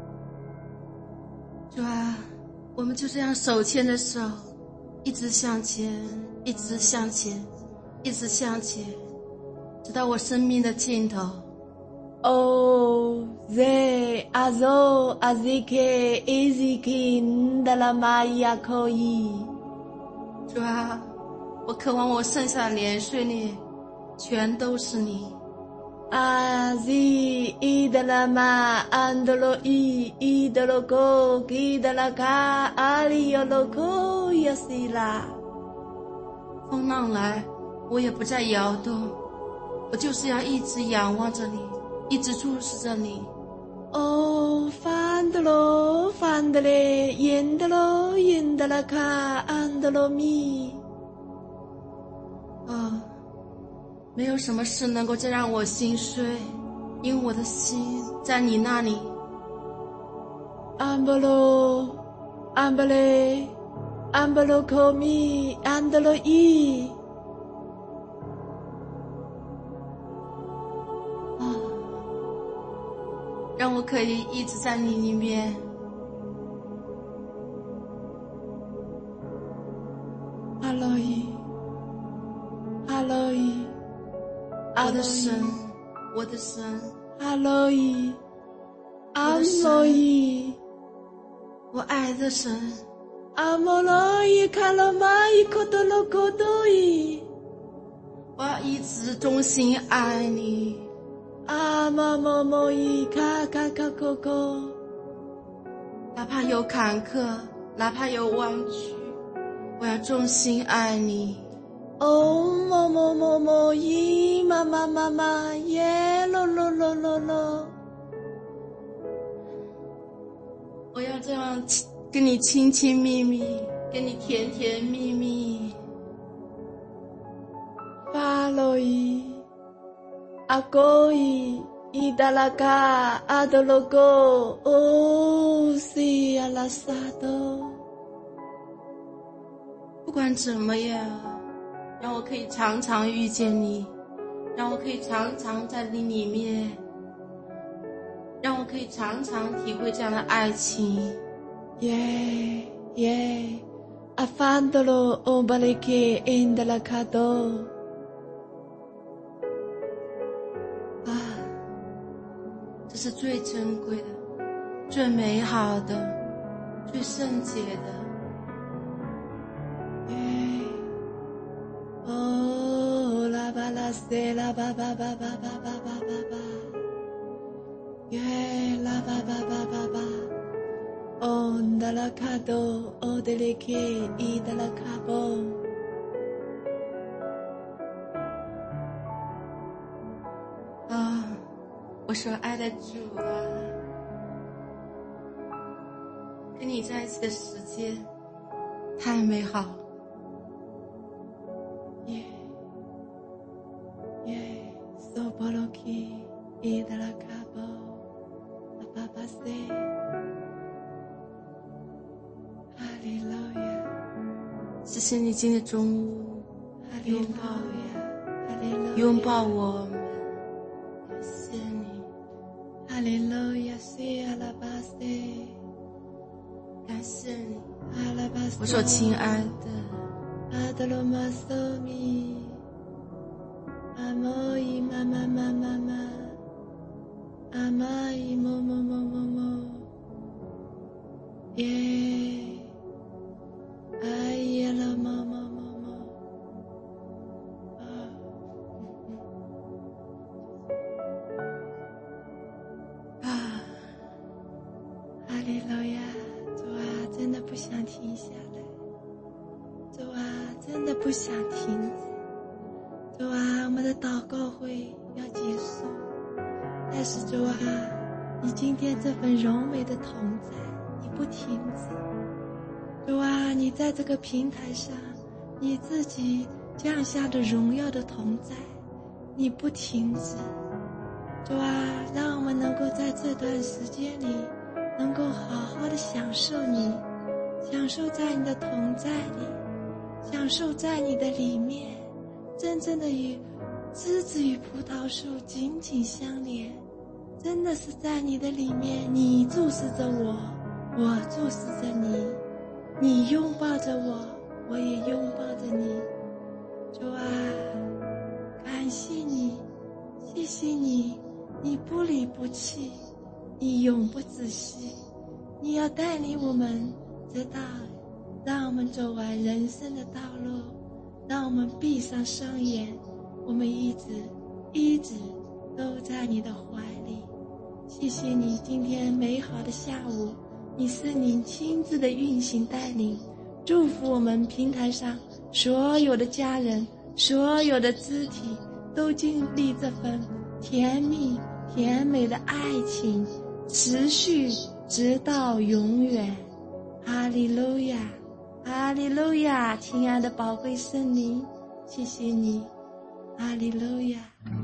主啊，我们就这样手牵着手，一直向前，一直向前，一直向前，直到我生命的尽头。 Oh, ze azo azike izikin dalamaya koi。 主啊，我渴望我剩下的年岁里，全都是你。 Azi idalama andolo i idoloko idalaka alioloko yasila。 风浪来，我也不再摇动，我就是要一直仰望着你，一直注视着你。 哦，翻的喽，翻的嘞，引的喽，引的啦卡，安的喽咪。 哦，没有什么事能够再让我心碎，因为我的心在你那里。 安不喽，安不嘞，安不喽口咪，安的喽伊。 让我可以一直在你里面。 阿罗伊，阿罗伊， 我的神，我的神， 阿罗伊，阿罗伊， 我爱的神， 阿摩罗伊卡罗玛伊科多罗科多伊， 我要一直忠心爱你。 阿妈妈妈伊卡卡卡可可， 哪怕有坎坷，哪怕有弯曲，我要忠心爱你。 哦，妈妈妈妈伊妈妈妈妈耶咯咯咯咯咯， 我要这样跟你亲亲密密，跟你甜甜蜜蜜。 巴罗伊。Akoi idalaka adologo o si alasado。 不管怎么样，让我可以常常遇见你，让我可以常常在你里面，让我可以常常体会这样的爱情。 耶耶，阿凡多罗o balike indalakado。 这是最珍贵的，最美好的，最圣洁的。 哦，啦巴啦塞啦巴巴巴巴巴巴巴巴巴，耶啦巴巴巴巴巴，哦达拉卡多，哦德里克伊达拉卡波。 啊，我所爱的主啊，跟你在一起的时间太美好了。 耶耶，索波罗基伊达拉卡波，阿巴巴塞，哈利路亚。 谢谢你今天中午拥抱我， 拥抱我们。感谢你， 哈利路亚，西阿拉巴塞， 感谢你， 阿拉巴塞， 我所亲爱的。 阿德罗马索米，阿摩伊妈妈妈妈妈，阿玛伊么么么么么，耶，哎呀啦么么么么，啊，啊，哈利路亚，主啊，真的不想停下来。主啊，真的不想停止。主啊，我们的祷告会要结束，但是主啊，你今天这份柔美的同在，你不停止。主啊，你在这个平台上，你自己降下的荣耀的同在，你不停止。主啊，让我们能够在这段时间里，能够好好的享受你， 享受在你的同在里，享受在你的里面，真正的与枝子与葡萄树紧紧相连，真的是在你的里面，你注视着我，我注视着你，你拥抱着我，我也拥抱着你。主啊，感谢你，谢谢你，你不离不弃，你永不止息，你要带领我们直到让我们走完人生的道路，让我们闭上双眼，我们一直一直都在你的怀里。谢谢你今天美好的下午，你是你亲自的运行带领，祝福我们平台上所有的家人，所有的肢体都经历这份甜蜜甜美的爱情，持续直到永远。哈利路亚，哈利路亚，亲爱的宝贵圣灵，谢谢你，哈利路亚。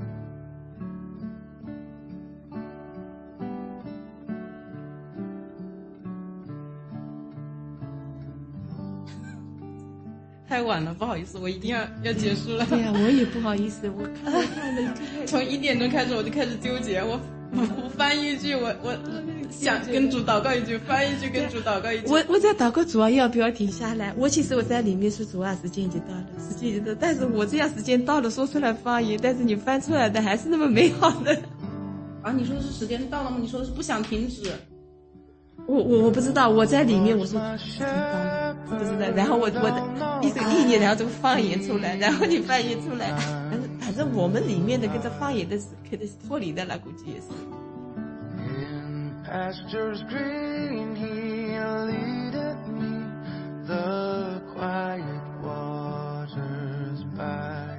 太晚了，不好意思，我一定要要结束了。 对呀、啊，我也不好意思，我看着看着就开始从一点钟开始我就开始纠结，我我翻一句，我我想跟主祷告一句，翻一句跟主祷告一句。 我我在祷告主啊，要不要停下来？我其实我在里面说主啊，时间已经到了，时间已经到了，但是我这样时间到了说出来方言，但是你翻出来的还是那么美好的。 啊，你说的是时间到了吗？你说的是不想停止。 我我我不知道，我在里面我说时间到了，不知道。然后我我的一个意念，然后这个方言出来，然后你翻译出来。反正反正我们里面的跟这方言的是肯定是脱离的了，估计也是。 Pastures green, he leadeth me, the quiet waters by.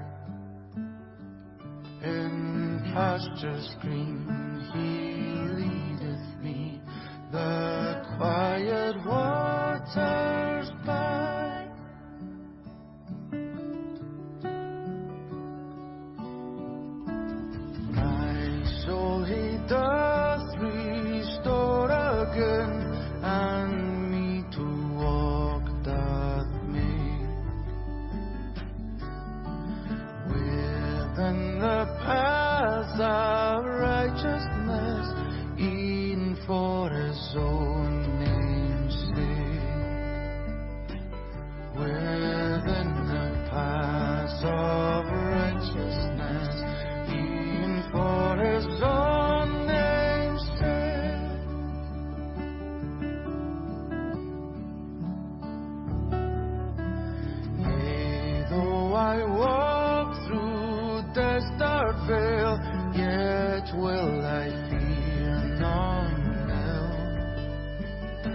In pastures green, he leadeth me, the quiet waters by. My soul he doth restore again, and me to walk doth make within the paths of righteousness, e'en for his own name's sake. Within the paths of righteousness, e'en for his own name's sake. Yea, though I walk through death's dark vale, yet will I fear none ill.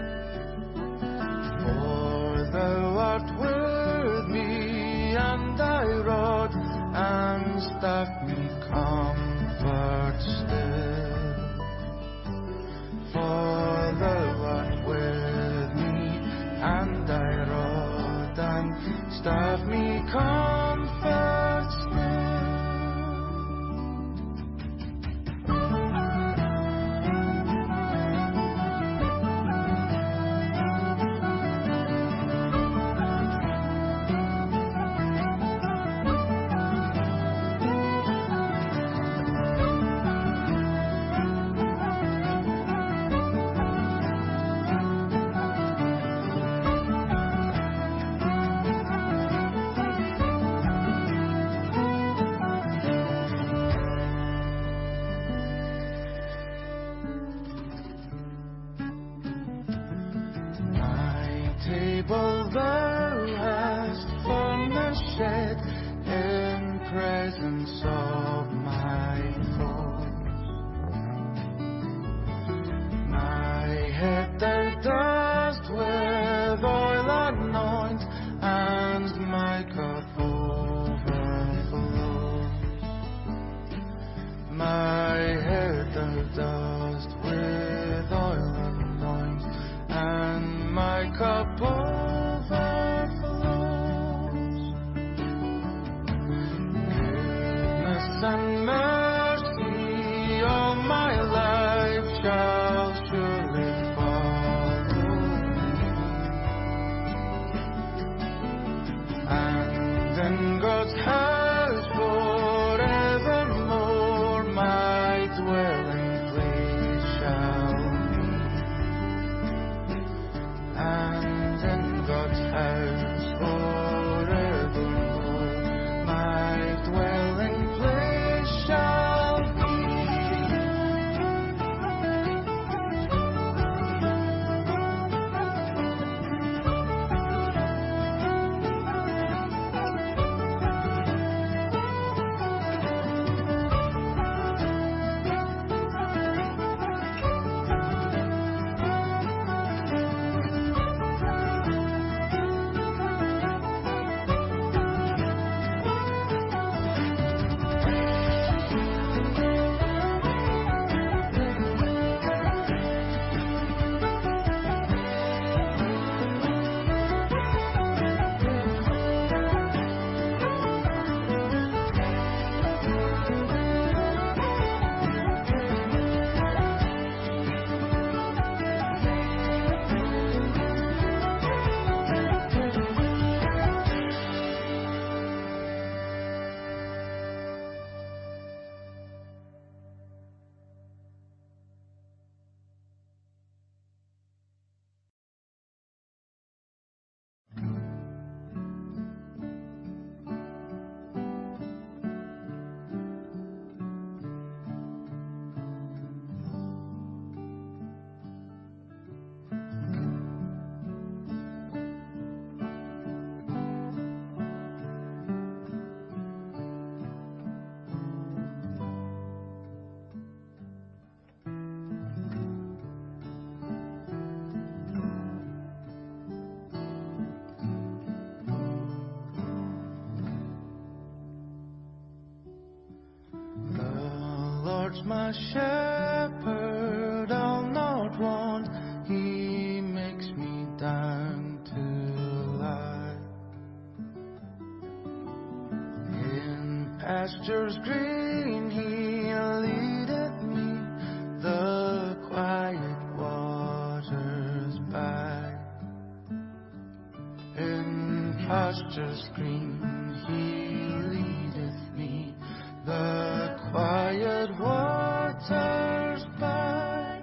For thou art with me, and thy rod and staff me comfort still. For thou art with me, and thy rod and staff me comfort still. Table thou hast furnished in presence of my foes. My head thou dost with oil anoint, and my cup overflows. My head thou dost with oil anoint, and my cup overflows. Goodness and mercy all my life shall surely follow me, Lord's my shepherd, I'll not want. He makes me down to lie in pastures green. He leadeth me the quiet waters by. In pastures green He leadeth me the quiet waters by.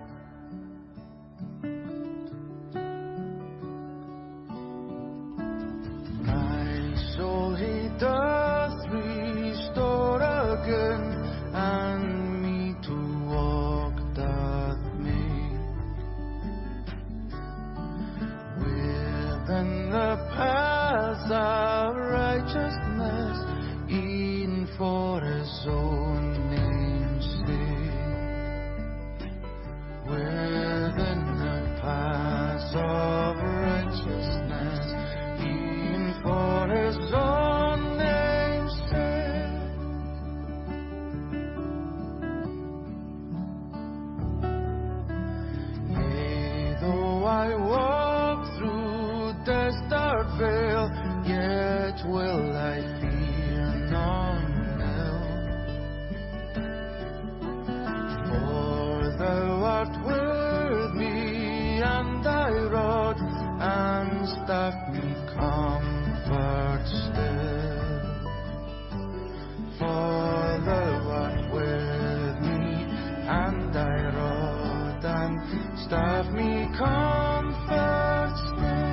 My soul He doth restore again, and me to walk doth make. Within the paths of righteousness, e'en for His own name's sake. Within the paths of righteousness, e'en for His own name's sake. Yea, though I walk through death's dark vale, yet will I fear none ill. For Thou art with me, and Thy rod and staff me comfort still. For Thou art with me, and Thy rod and staff me comfort still.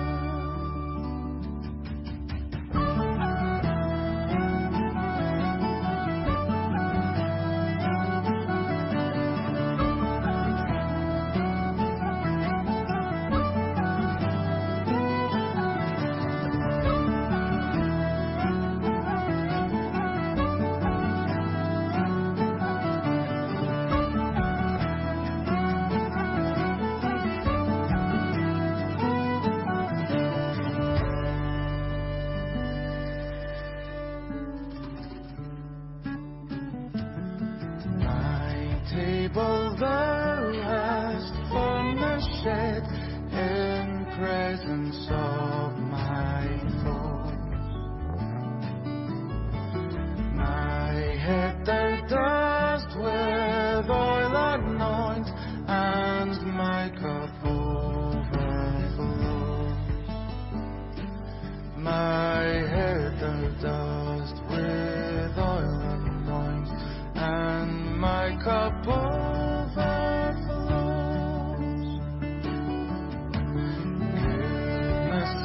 Table Thou hast furnished in presence of my foes. My head Thou dost with oil anoint, and my cup overflows. My head Thou dost with oil anoint, and my cup overflows. Goodness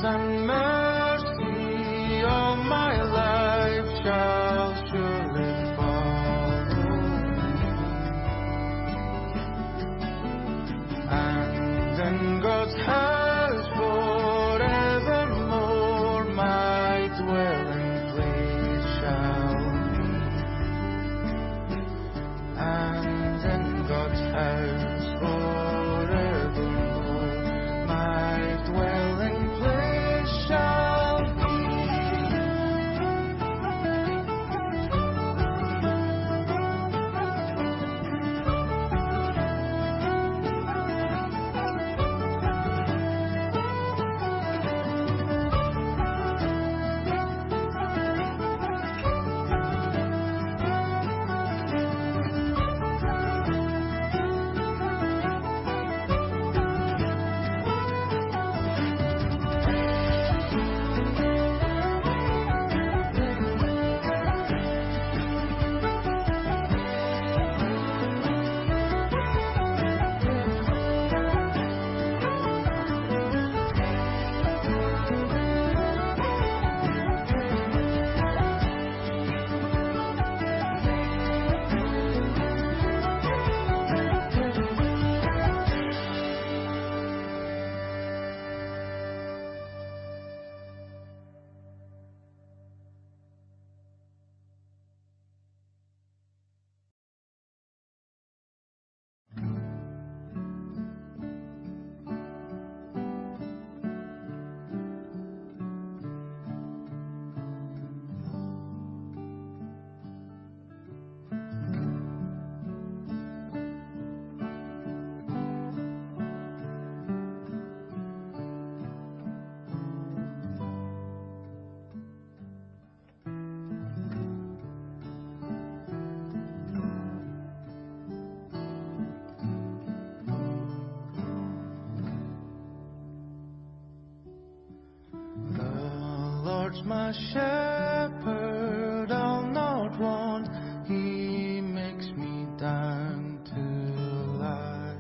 Lord's my shepherd, I'll not want. He makes me down to lie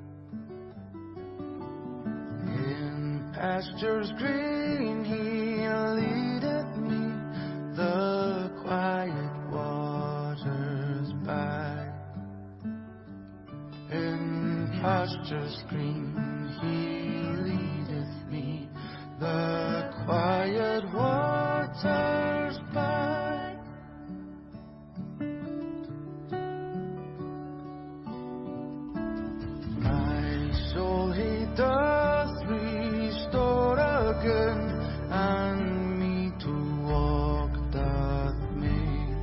in pastures green. He leadeth me the quiet waters by. In pastures green He leadeth me the quiet waters by. My soul He doth restore again, and me to walk doth make.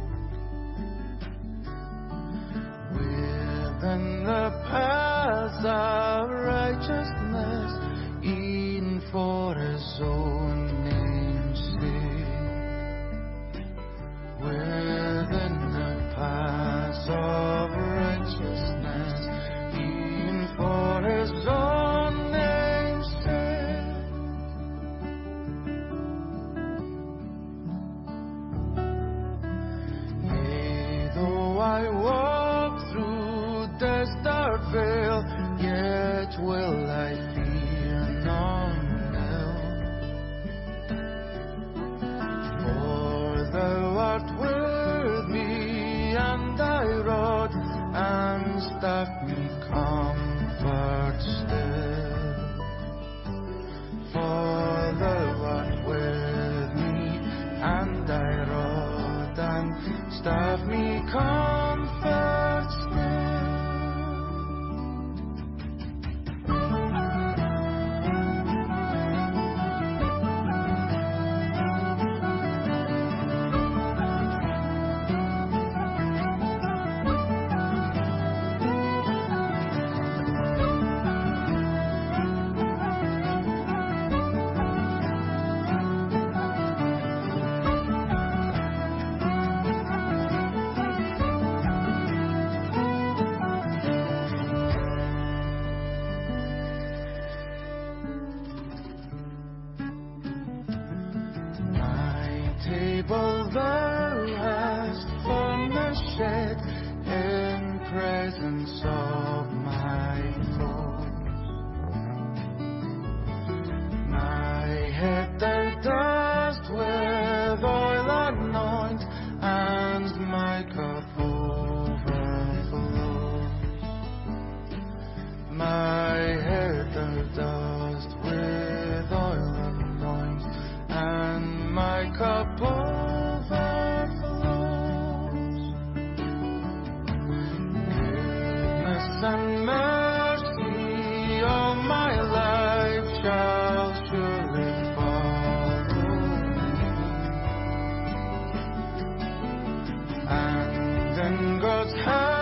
Within the paths of righteousness, e'en for His own name's sake. Within the paths of righteousness, e'en for His own name's sake. Yea, though I walk through death's dark vale, yet will I fear none ill. For Thou art with me, and Thy rod and staff me comfort still. For Thou art with me, and Thy rod and staff me comfort still. Table Thou hast furnished in presence of my foes. My head Thou dost with oil anoint, and my cup overflows. My head Thou dost with oil anoint, and my cup overflows. Goodness and mercy all my life shall surely follow me, and in God's hand